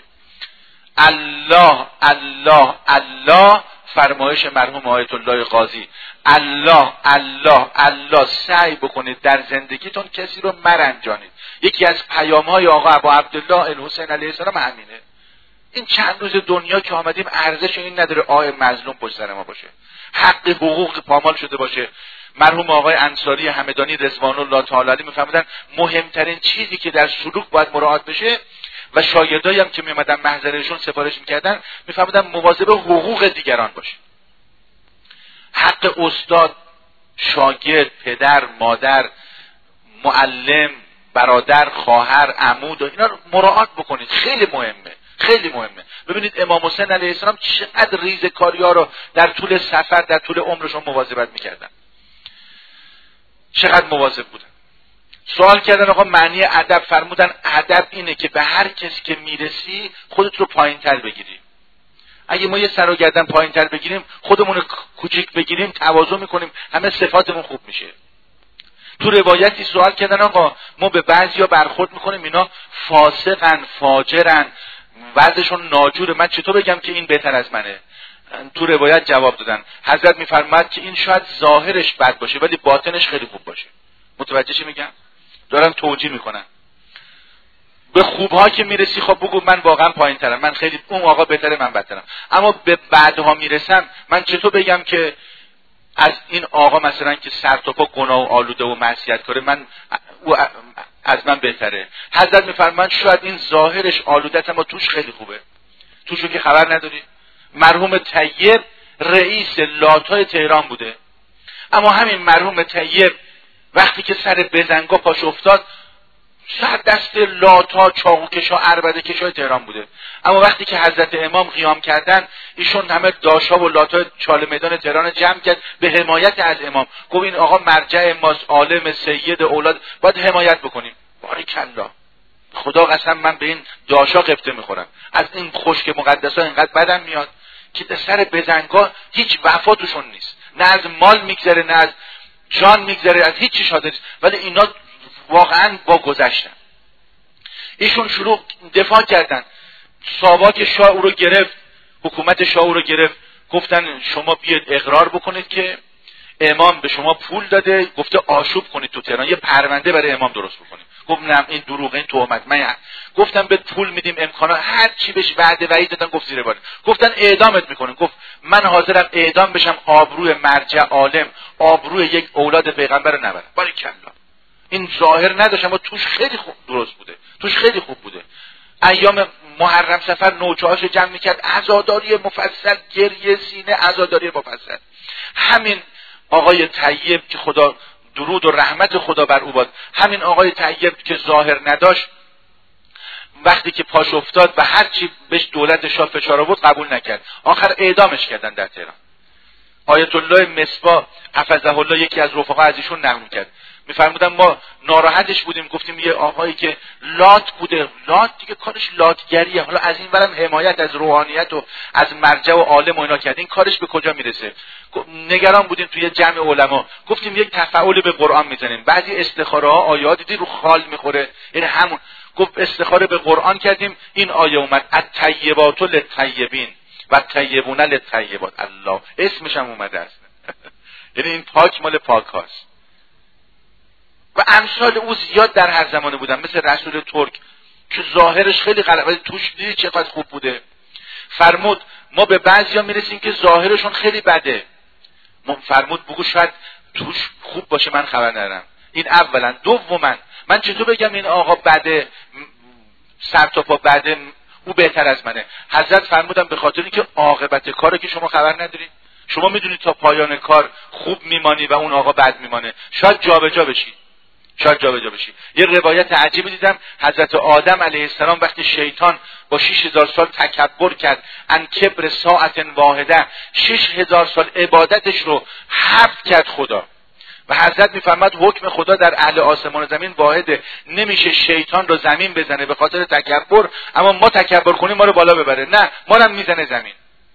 الله الله الله، فرمایش مرحوم آیت الله قاضی، الله الله الله، سعی بکنید در زندگیتون کسی رو مرنجانید. یکی از پیام‌های آقا ابا عبدالله الحسین علیه السلام همینه. این چند روز دنیا که آمدیم ارزش این نداره آه مظلوم پشت سر ما باشه، حق حقوق پامال شده باشه. مرحوم آقای انصاری همدانی رضوان الله تعالی علیه میفهمیدن مهمترین چیزی که در سلوک باید مراعات بشه، و شاگردایی هم که میامدن محضرشون سفارش میکردن میفهمیدن مواظب حقوق دیگران باشه. حق استاد، شاگرد، پدر، مادر، معلم، برادر، خواهر، عمود و اینا رو مراعات بکنید، خیلی مهمه، خیلی مهمه. ببینید امام حسین علیه السلام چقدر ریزکاری‌ها رو در طول سفر، در طول عمرشون مواظبت میکردن، چقدر مواظب بودن. سوال کردن آقا معنی ادب، فرمودن ادب اینه که به هر کسی که میرسی خودت رو پایین تر بگیری. اگه ما یه سر و گردن پایین‌تر بگیریم، خودمون کوچیک بگیریم، تواضع میکنیم، همه صفاتمون خوب میشه. تو روایتی سوال کردن آقا ما به بعضیا برخورد میکنیم اینا فاسقن، فاجرن، وضعشون ناجوره، من چطور بگم که این بهتر از منه؟ تو روایت جواب دادن، حضرت میفرماد که این شاید ظاهرش بد باشه ولی باطنش خیلی خوب باشه. متوجه چی میگم؟ دارم توجیه میکنم. به خوبها که میرسی خب بگو من واقعا پایین‌ترم، من خیلی اون آقا بهتره، من بدترم. اما به بدها میرسم، من چطور بگم که از این آقا مثلا که سر تا پا گناه و آلوده و معصیت کنه من او از من بهتره؟ حضرت میفرمایند شاید این ظاهرش آلودت اما توش خیلی خوبه. توشو که خبر نداری؟ مرحوم طیب رئیس لاتای تهران بوده، اما همین مرحوم طیب وقتی که سر بزنگا پاش افتاد، سر دست لاتا، چاقوکشا، عربده کشای تهران بوده. اما وقتی که حضرت امام قیام کردن، ایشون همه داشا و لاتا چاله میدان تهران جمع کرد به حمایت از امام. گفت این آقا مرجع ماست، عالم، سید، اولاد، باید حمایت بکنیم. باریکالله، خدا قسم من به این داشا قبطه میخورم. از این خشک مقدسا اینقدر بدم میاد که سر بزنگا هیچ وفا توشون نیست، نه از مال میگذره، نه از جان میگذره، از هیچ چیز شاده نیست، ولی اینا واقعا با گذشتن. ایشون شروع دفاع کردن. ساواک شاه او رو گرفت، حکومت شاه او رو گرفت، گفتن شما بیاید اقرار بکنید که امام به شما پول داده، گفته آشوب کنید تو تهران، یه پرونده برای امام درست بکنید. گفت نه این دروغه، این تهمت. من گفتم به پول میدیم، امکانات هر چی بهش وعده وعید دادن، گفت زیر بار. گفتن اعدامت میکنیم. گفت من حاضرم اعدام بشم، آبروی مرجع عالم، آبروی یک اولاد پیغمبر رو نبرم. باریکالله. این ظاهر نداشت اما توش خیلی خوب درست بوده، توش خیلی خوب بوده. ایام محرم سفر نوچه‌هاش جمع میکرد، عزاداری مفصل، گریه سینه، عزاداری مفصل. همین آقای طیب که خدا درود و رحمت خدا بر او باد، همین آقای طیب که ظاهر نداشت، وقتی که پاش افتاد و هر چی بهش دولت شاه فشار آورد قبول نکرد، آخر اعدامش کردن در تهران. آیت الله مصباح حفظه الله یکی از رفقا از ایشون نقل میکرد، میفرمودن ما ناراحتش بودیم، گفتیم یه آقایی که لات بوده، لات دیگه کارش لاتگریه، حالا از این برم حمایت از روحانیت و از مرجع و عالم و اینا کرد، این کارش به کجا میرسه؟ نگران بودیم توی جمع علما، گفتیم یک تفعول به قرآن میزنیم، بعضی استخاره ها آیات دیدی رو خال میخوره، این همون. گفت استخاره به قرآن کردیم، این آیه اومد الطیبات للطیبین و طیبون للطیبات، الله اسمش هم اومده است. یعنی این پاک مال پاک هاست. و امثال او زیاد در هر زمانه بودن، مثل رسول ترک که ظاهرش خیلی غلط ولی توش دیدی چقدر خوب بوده. فرمود ما به بعضیا میرسیم که ظاهرشون خیلی بده، فرمود بگو شاید توش خوب باشه من خبر ندارم. این اولا. دوما من چطور بگم این آقا بده، سر تا پا بده، او بهتر از منه؟ حضرت فرمودن به خاطر اینکه عاقبت کاره که شما خبر ندارید، شما میدونید تا پایان کار خوب میمانی و اون آقا بد میمانه، شاید جابجا بشی، شاید جابجا بشی. یه روایت عجیبی دیدم، حضرت آدم علیه السلام وقتی شیطان با 6000 سال تکبر کرد، ان کبر ساعت واحده، 6000 سال عبادتش رو حبس کرد خدا. و حضرت میفرماد حکم خدا در اهل آسمان و زمین واحده، نمیشه شیطان رو زمین بزنه به خاطر تکبر، اما ما تکبر کنیم ما رو بالا ببره، نه ما رو میزنه زمین.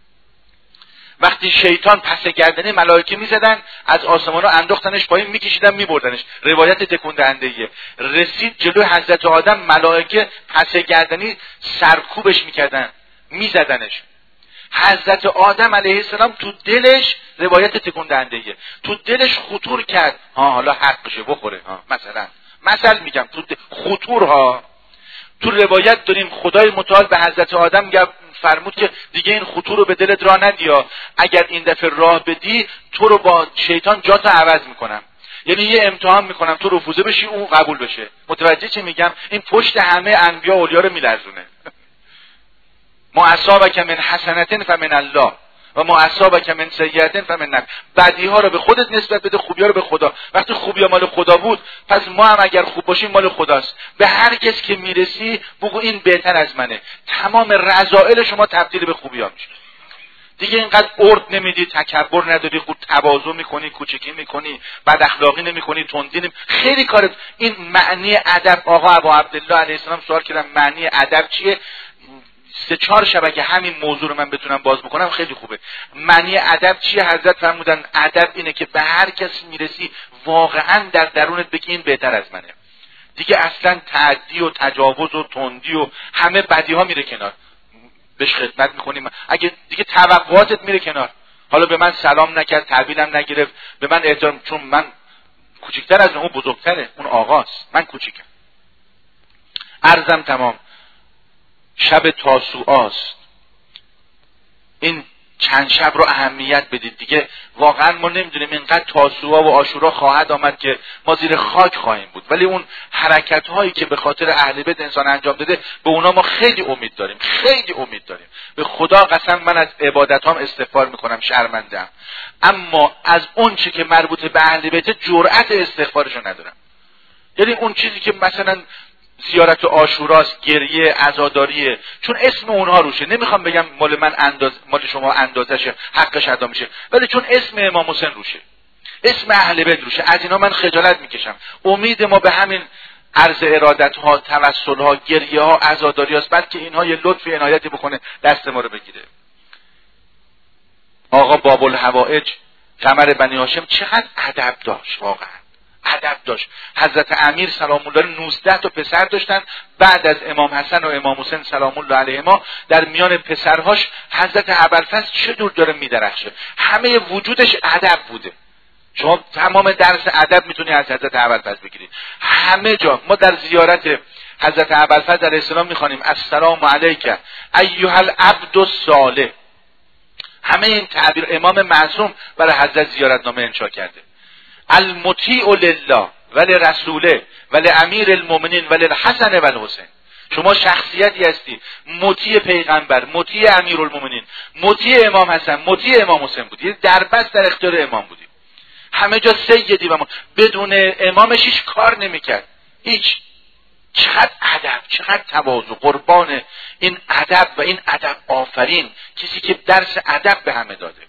وقتی شیطان پس گردنه ملائکه میزدن، از آسمان ها انداختنش پایین، میکشیدن میبردنش. روایت تکون دهنده. رسید جلوی حضرت آدم، ملائکه پس گردنی سرکوبش میکردن، میزدنش. حضرت آدم علیه السلام تو دلش، روایت تکون دهنده، تو دلش خطور کرد، حالا حقشه بخوره، مثلا میگم تو خطور ها. تو روایت داریم خدای متعال به حضرت آدم فرمود که دیگه این خطور رو به دلت راه ندیا، اگر این دفعه راه بدی تو رو با شیطان جاتو عوض میکنم، یعنی یه امتحان میکنم تو رفوزه بشی اون قبول بشه. متوجه چی میگم؟ این پشت همه انبیا و اولیا رو میلرزونه. ما اصابک من حسنة فمن الله و ما اصابک من سیئة فمن نفسک. بدی ها رو به خودت نسبت بده، خوبی ها رو به خدا. وقتی خوبی ها مال خدا بود، پس ما هم اگر خوب باشیم مال خداست. به هر کس که میرسی بگو این بهتر از منه، تمام رذائل شما تبدیل به خوبی ها میشه. دیگه اینقدر ارد نمیدی، تکبر نداری، خود تواضع میکنی، کوچکی میکنی، بد اخلاقی نمیکنی، تندی خیلی کارت. این معنی ادب. آقا ابو عبدالله علیه السلام سوال کردن معنی ادب چیه؟ 3-4 شبکه همین موضوع رو من بتونم باز بکنم خیلی خوبه. معنی ادب چیه؟ حضرت فرمودن ادب اینه که به هر کسی میرسی واقعا در درونت بگی این بهتر از منه. دیگه اصلا تعدی و تجاوز و تندی و همه بدی ها میره کنار، بهش خدمت میکنیم. اگه دیگه توقعاتت میره کنار، حالا به من سلام نکرد، تحویلم نگرفت، به من احترام، چون من کوچکتر از اون بزرگتره، اون آقاست، من کوچیکم. عرضم تمام. شب تاسوعاست، این چند شب رو اهمیت بدید دیگه. واقعا ما نمیدونیم اینقدر تاسوعا و عاشورا خواهد آمد که ما زیر خاک خواهیم بود، ولی اون حرکت هایی که به خاطر اهل بیت انسان انجام داده به اونا ما خیلی امید داریم، خیلی امید داریم. به خدا قسم من از عبادتام استغفار میکنم، شرمنده‌ام، اما از اون چی که مربوط به اهل بیت جرأت استغفارشو ندارم. یعنی اون چیزی که مثلا زیارت عاشوراست، گریه، عزاداریه، چون اسم اونها روشه. نمیخوام بگم مال من مال شما اندازشه، حقش ادا میشه، ولی چون اسم امام حسین روشه، اسم اهل بیت روشه، از اینا من خجالت میکشم. امید ما به همین عرض ارادت ها، توسل ها، گریه ها، عزاداری هاست، بلکه اینها یه لطف عنایتی بکنه دست ما رو بگیره. آقا باب الحوائج قمر بنی هاشم چقدر ادب داشت، واقعا ادب داشت. حضرت امیر سلام الله 19 تا پسر داشتن. بعد از امام حسن و امام حسین سلام الله علیهما در میان پسرهاش حضرت ابوالفضل چه دور داره میدرخشه. همه وجودش ادب بوده. شما تمام درس ادب میتونی از حضرت ابوالفضل بگیرید. همه جا ما در زیارت حضرت ابوالفضل علیه السلام میخوانیم السلام علیک ایها العبد الصالح. همه این تعبیر امام معصوم برای حضرت زیارتنامه انشا کرده. المطیع لله ولی رسوله ولی امیر المؤمنین ولی الحسن و الحسین. شما شخصیتی هستی مطیع پیغمبر، مطیع امیر المؤمنین، مطیع امام حسن، مطیع امام حسین بودی، دربست در اختیار امام بودی. همه جا سیدی و ما. بدون امامش هیچ کار نمیکرد، هیچ. چقدر ادب، چقدر تواضع، قربان این ادب و این ادب آفرین، کسی که درس ادب به همه داده.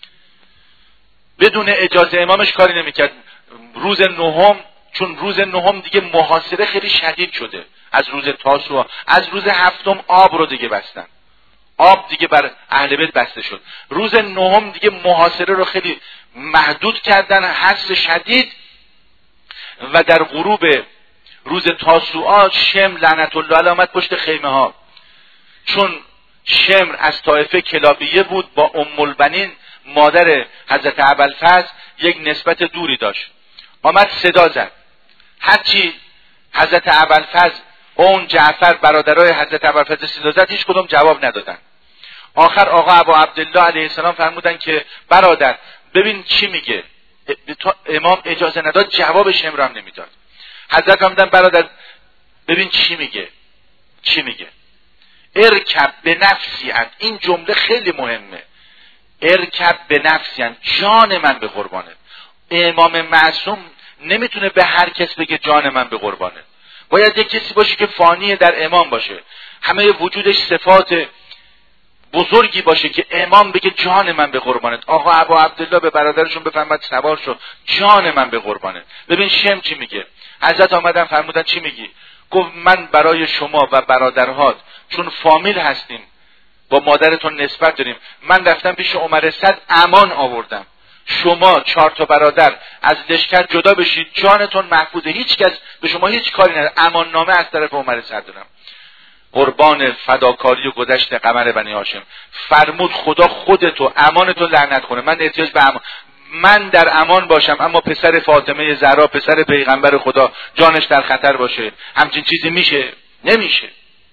بدون اجازه امامش کاری نمیکرد. روز نهم، چون روز نهم دیگه محاصره خیلی شدید شده از روز تاسوعا، از روز هفتم آب رو دیگه بستن، آب دیگه بر اهل بیت بسته شد. روز نهم دیگه محاصره رو خیلی محدود کردن، حبس شدید. و در غروب روز تاسوعا شمر لعنت الله علیه آمد پشت خیمه ها، چون شمر از طایفه کلابیه بود، با ام البنین مادر حضرت ابوالفضل یک نسبت دوری داشت. آمد صدا زد، هرچی حضرت ابوالفضل اون جعفر برادرای حضرت ابوالفضل صدا زد هیچ کدوم جواب ندادن. آخر آقا ابو عبدالله علیه السلام فرمودن که برادر ببین چی میگه. امام اجازه نداد، جواب شمر هم نمیداد. حضرت فرمودن برادر ببین چی میگه، چی میگه. ارکب به نفسی، این جمله خیلی مهمه. ارکب به نفسی، جان من به قربانت. امام معصوم نمیتونه به هر کس بگه جان من به قربانت. باید یک کسی باشه که فانی در امام باشه، همه وجودش صفات بزرگی باشه که امام بگه جان من به قربانت. آقا ابو عبدالله به برادرشون بفرماد سوار شو، جان من به قربانت. ببین شم چی میگه. حضرت آمدن فرمودن چی میگی؟ گفت من برای شما و برادرهات چون فامیل هستیم، با مادرتون نسبت داریم، من رفتم پیش عمر صد امان آوردم. شما 4 تا برادر از لشکر جدا بشید، جانتون محفوظه، هیچ کس به شما هیچ کاری نداره. امان نامه از طرف عمر صد دارم. قربان فداکاری و گذشت قمر بنی هاشم. فرمود خدا خودتو امانتو لعنت کنه. من احتیاج به امان، من در امان باشم اما پسر فاطمه زهرا، پسر پیغمبر خدا جانش در خطر باشه؟ همچین چیزی میشه؟ نمیشه.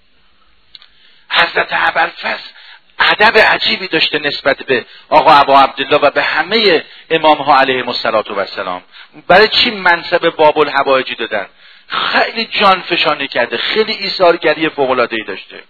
حضرت ابوالفضل ادب عجیبی داشته نسبت به آقا ابو عبدالله و به همه امام ها علیهم السلام. برای چی منصب باب الحوائج دادن؟ خیلی جان فشانی کرده، خیلی ایثارگری فوق العاده ای داشته.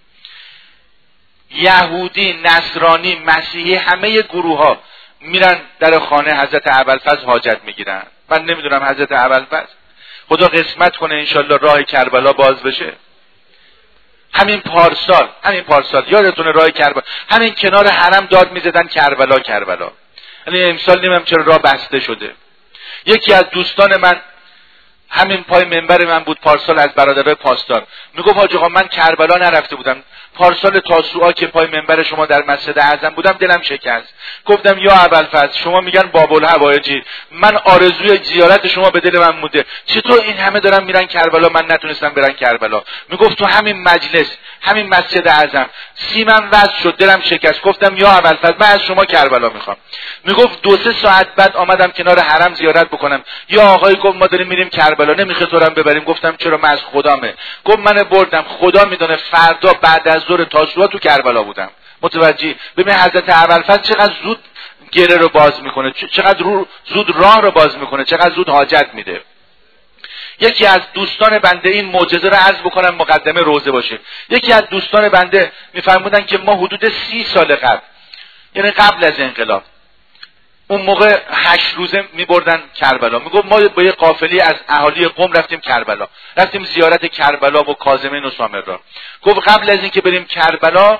یهودی، نصرانی، مسیحی، همه گروه ها میرن در خانه حضرت ابوالفضل حاجت میگیرن. من نمیدونم حضرت ابوالفضل خدا قسمت کنه انشالله راه کربلا باز بشه. همین پارسال یادتونه راه کربلا، همین کنار حرم داد میزدن کربلا. یعنی امسال نمیدونم چرا راه بسته شده. یکی از دوستان من همین پای منبر من بود پارسال از برادرای پاسدار. میگفت حاج آقا من کربلا نرفته بودم، پارسال تاسوعا که پای منبر شما در مسجد اعظم بودم دلم شکست. گفتم یا ابوالفضل شما میگن باب الحوایجی، من آرزوی زیارت شما به دل من مونده، چطور این همه دارن میرن کربلا من نتونستم برن کربلا؟ میگفت تو همین مجلس همین مسجد اعظم سیمم وصل شد دلم شکست. گفتم یا ابوالفضل من از شما کربلا میخوام. میگفت 2-3 ساعت بعد آمدم کنار حرم زیارت بکنم، یا آقای گفت ما داریم میریم کربلا نمیخواد تو رو ببریم. گفتم چرا؟ من از خدامه. گفت من بردم، خدا میدونه فردا بعد از ظهر تاسوعا تو کربلا بودم. متوجه؟ ببین حضرت ابوالفضل چقدر زود گره رو باز میکنه، چقدر زود راه رو باز میکنه، چقدر زود حاجت میده. یکی از دوستان بنده، این معجزه رو عرض بکنم مقدمه روزه باشه، یکی از دوستان بنده میفرمودن که ما حدود 30 سال قبل، یعنی قبل از انقلاب، اون موقع 8 روزه میبردن کربلا. میگفت ما با یه قافلی از اهالی قم رفتیم کربلا، رفتیم زیارت کربلا و کاظمین و سامرا. گفت قبل از اینکه بریم کربلا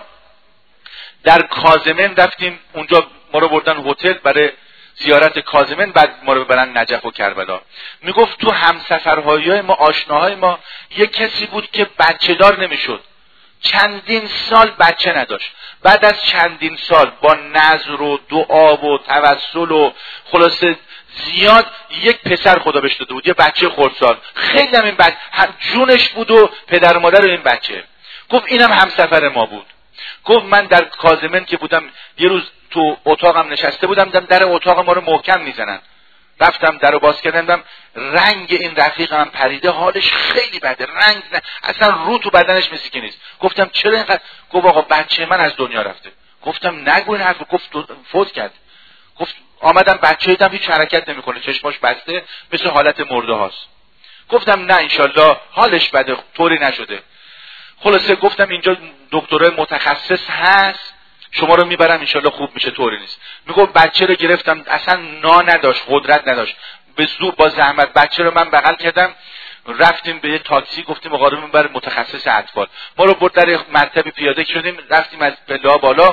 در کاظمین رفتیم، اونجا ما رو بردن هتل برای زیارت کاظمین، بعد ما رو ببرن نجف و کربلا. میگفت تو همسفرهای ما، آشناهای ما، یک کسی بود که بچه دار نمیشد، چندین سال بچه نداشت. بعد از چندین سال با نذر و دعا و توسل و خلاصه زیاد یک پسر خدا بهش داده بود، یه بچه خردسال. خیلی هم این بچه جونش بود و پدر و مادر این بچه. گفت اینم همسفر ما بود. گفت من در کاظمین که بودم یه روز تو اتاقم نشسته بودم، دیدم در اتاق ما رو محکم میزنن. رفتم در رو باز کردم، رنگ این رفیقم پریده، حالش خیلی بده، رنگ اصلا رو تو بدنش مثل که نیست. گفتم چرا اینقدر؟ گفت آقا بچه من از دنیا رفته. گفتم نگو این حرفو. گفت فوت کرد. گفت آمدم بچه دیدم هیچ حرکت نمیکنه، چشماش بسته، مثل حالت مرده هاست. گفتم نه انشالله حالش بده، طوری نشده. خلاصه گفتم اینجا دکترای متخصص هست، شما رو میبرم انشالله خوب میشه، طوری نیست. میگفت بچه رو گرفتم، اصلا نداشت، قدرت نداشت، به زور با زحمت بچه رو من بغل کردم، رفتیم به یه تاکسی، گفتیم آقا رو میبره متخصص اطفال. ما رو برد در مرتبه پیاده شدیم، رفتیم از پله‌ها بالا،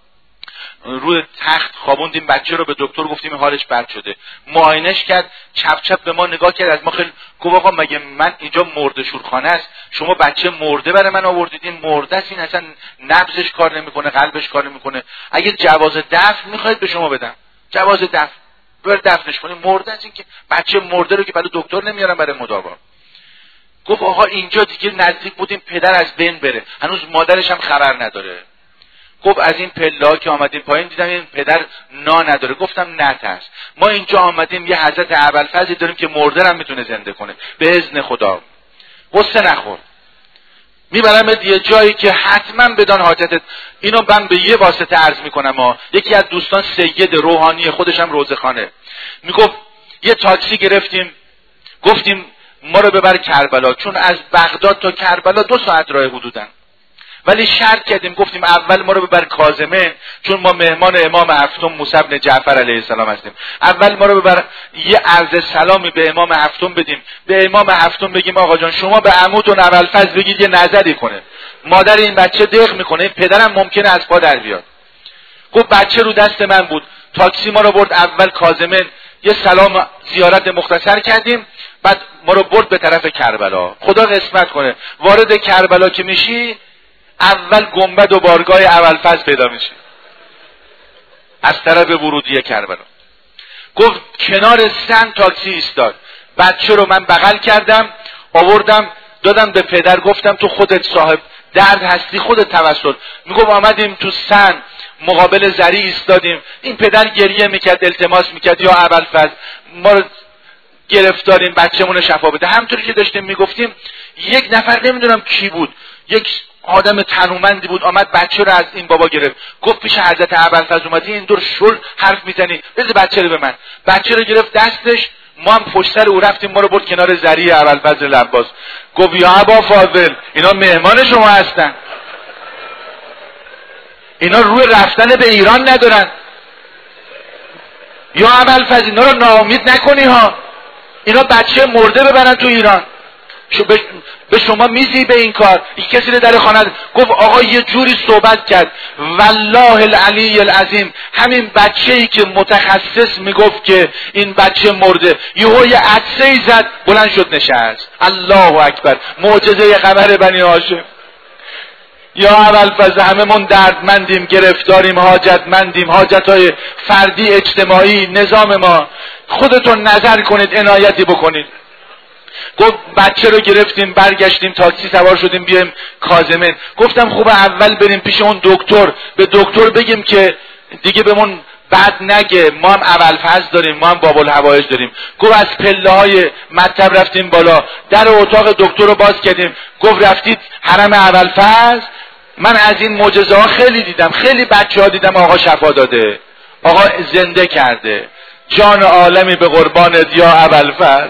روی تخت خوابوندیم بچه رو، به دکتر گفتیم حالش بد شده. معاینش کرد، چپ چپ به ما نگاه کرد، از ما خیلی گفت آقا مگه من اینجا مرده شورخانه است؟ شما بچه مرده برای من آوردید؟ این مرده است، این اصلا نبضش کار نمیکنه، قلبش کار نمیکنه. اگه جواز دفن میخواید به شما بدم، جواز دفن رو دفنش کنیم، مرده است. این که بچه مرده رو که بعد دکتر نمیارن برای مداوا. گفت آقا اینجا دیگه نزدیک بودیم پدر از بین بره، هنوز مادرش هم خبر نداره. گفت از این پله‌ها که آمدیم پایین دیدم این پدر نداره. گفتم نترس، ما اینجا آمدیم یه حضرت ابوالفضلی داریم که مرده هم میتونه زنده کنه به اذن خدا. غصه نخور، میبرم یه جایی که حتما بدان حاجتت. اینو من به یه واسطه عرض میکنم. یکی از دوستان سید روحانی، خودش هم روزخانه، میگفت یه تاکسی گرفتیم، گفتیم ما رو ببر کربلا، چون از بغداد تا کربلا 2 ساعت راه حدودن، ولی شرط کردیم گفتیم اول ما رو ببر کاظمین، چون ما مهمان امام هفتم موسی بن جعفر علیه السلام هستیم. اول ما رو ببر یه عرض سلامی به امام هفتم بدیم، به امام هفتم بگیم آقا جان شما به عموتون ابوالفضل بگید یه نظری کنه، مادر این بچه دق میکنه، این پدرم ممکنه از پا در بیاد. گفت بچه رو دست من بود، تاکسی ما رو برد اول کاظمین، یه سلام زیارت مختصر کردیم، بعد ما رو برد به طرف کربلا. خدا قسمت کنه وارد کربلا که میشی، اول گنبد و بارگاه ابوالفضل پیدا میشه از طرف ورودی کربلا. گفت کنار سن تاکسی ایستاد، بچه رو من بغل کردم، آوردم دادم به پدر، گفتم تو خودت صاحب درد هستی، خودت توسل. میگفت آمدیم تو سن مقابل زری ایستادیم، این پدر گریه میکرد، التماس میکرد یا ابوالفضل ما رو گرفتاریم، بچه‌مون شفا بده. همونطوری که داشتیم میگفتیم یک نفر نمیدونم کی بود، یک آدم تنومندی بود، آمد بچه رو از این بابا گرفت، گفت پیش حضرت ابوالفضل اومدی این دور شل حرف میزنی، بده بچه رو به من. بچه رو گرفت دستش، ما هم پشت سر او رفتیم، ما رو برد کنار زری ابوالفضل عباس. گفت یا ابا فاضل اینا مهمان شما هستن، اینا روی رفتن به ایران ندارن، یا ابوالفضل اینا رو ناامید نکنی ها، اینا بچه مرده ببرن تو ایران. به شما میزی به این کار؟ یک کسی رو در خانه گفت آقا یه جوری صحبت کرد والله العلی العظیم، همین بچه‌ای که متخصص میگفت که این بچه مرده یهو یه عطسه‌ای زد بلند شد نشست. الله اکبر، معجزه قمر بنی هاشم. یا ابوالفضل هممون دردمندیم، گرفتاریم، حاجتمندیم، حاجتهای فردی، اجتماعی، نظام ما. خودتون نظر کنید، عنایتی بکنید. گفت بچه رو گرفتیم برگشتیم تاکسی سوار شدیم بیایم کاظمین. گفتم خوب اول بریم پیش اون دکتر، به دکتر بگیم که دیگه بهمون بعد نگه ما هم ابوالفضل داریم، ما هم باب‌الهوایج داریم. گفت از پله های مطب رفتیم بالا، در اتاق دکتر رو باز کردیم. گفت رفتید حرم ابوالفضل؟ من از این معجزه ها خیلی دیدم، خیلی بچه ها دیدم آقا شفا داده، آقا زنده کرده. جان عالمی به قربانت یا ابوالفضل.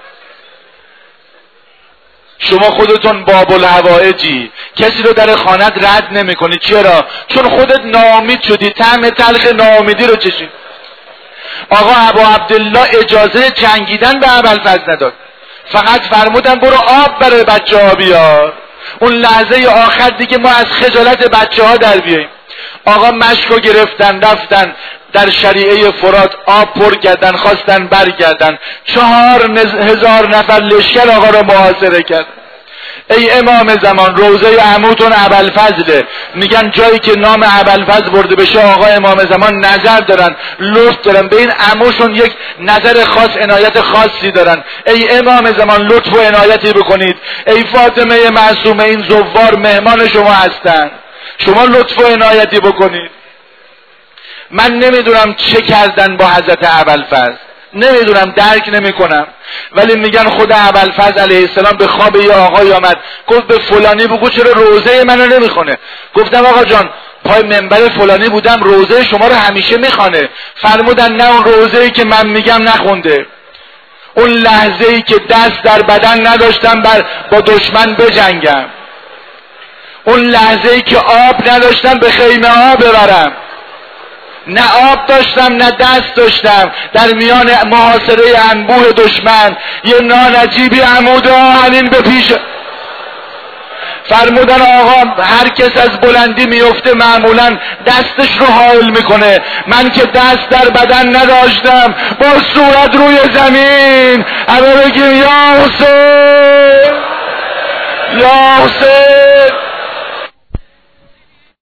شما خودتون باب‌الهوایجی، کسی رو در خانت رد نمی کنی. چرا؟ چون خودت ناامید شدی، طعم تلخ ناامیدی رو چشید. آقا ابو عبدالله اجازه جنگیدن به ابوالفضل نداد، فقط فرمودن برو آب برای بچه ها بیار. اون لحظه آخر دیگه ما از خجالت بچه ها در بیاییم. آقا مشکو گرفتن رفتن در شریعه فرات آب پر کردن، خواستن برگردن. 4,000 نفر لشکر آقا رو محاصره کرد. ای امام زمان، روضه عموتون ابوالفضله، میگن جایی که نام ابوالفضل برده بشه آقا امام زمان نظر دارن، لطف دارن، به این عموشون یک نظر خاص، عنایت خاصی دارن. ای امام زمان لطف و عنایتی بکنید. ای فاطمه معصومه، این زوار مهمان شما هستن، شما لطف و عنایتی بکنید. من نمیدونم چه کردن با حضرت ابوالفضل، نمیدونم، درک نمیکنم، ولی میگن خود ابوالفضل علیه السلام به خواب یه آقای آمد گفت به فلانی بگو چرا روضه منو نمیخونه. گفتم آقا جان پای منبر فلانی بودم، روضه شما رو همیشه میخوانه. فرمودن نه، اون روضه‌ای که من میگم نخونده. اون لحظه‌ای که دست در بدن نداشتم با دشمن بجنگم، اون لحظه‌ای که آب نداشتم به خیمه ها ببرم، نه آب داشتم نه دست داشتم، در میان محاصره انبوه دشمن یه نان عجیبی عمود آهنین به پیش. فرمودن آقا هر کس از بلندی میفته معمولا دستش رو حائل میکنه، من که دست در بدن نداشتم، با صورت روی زمین همه بگیم یا حسین یا حسین.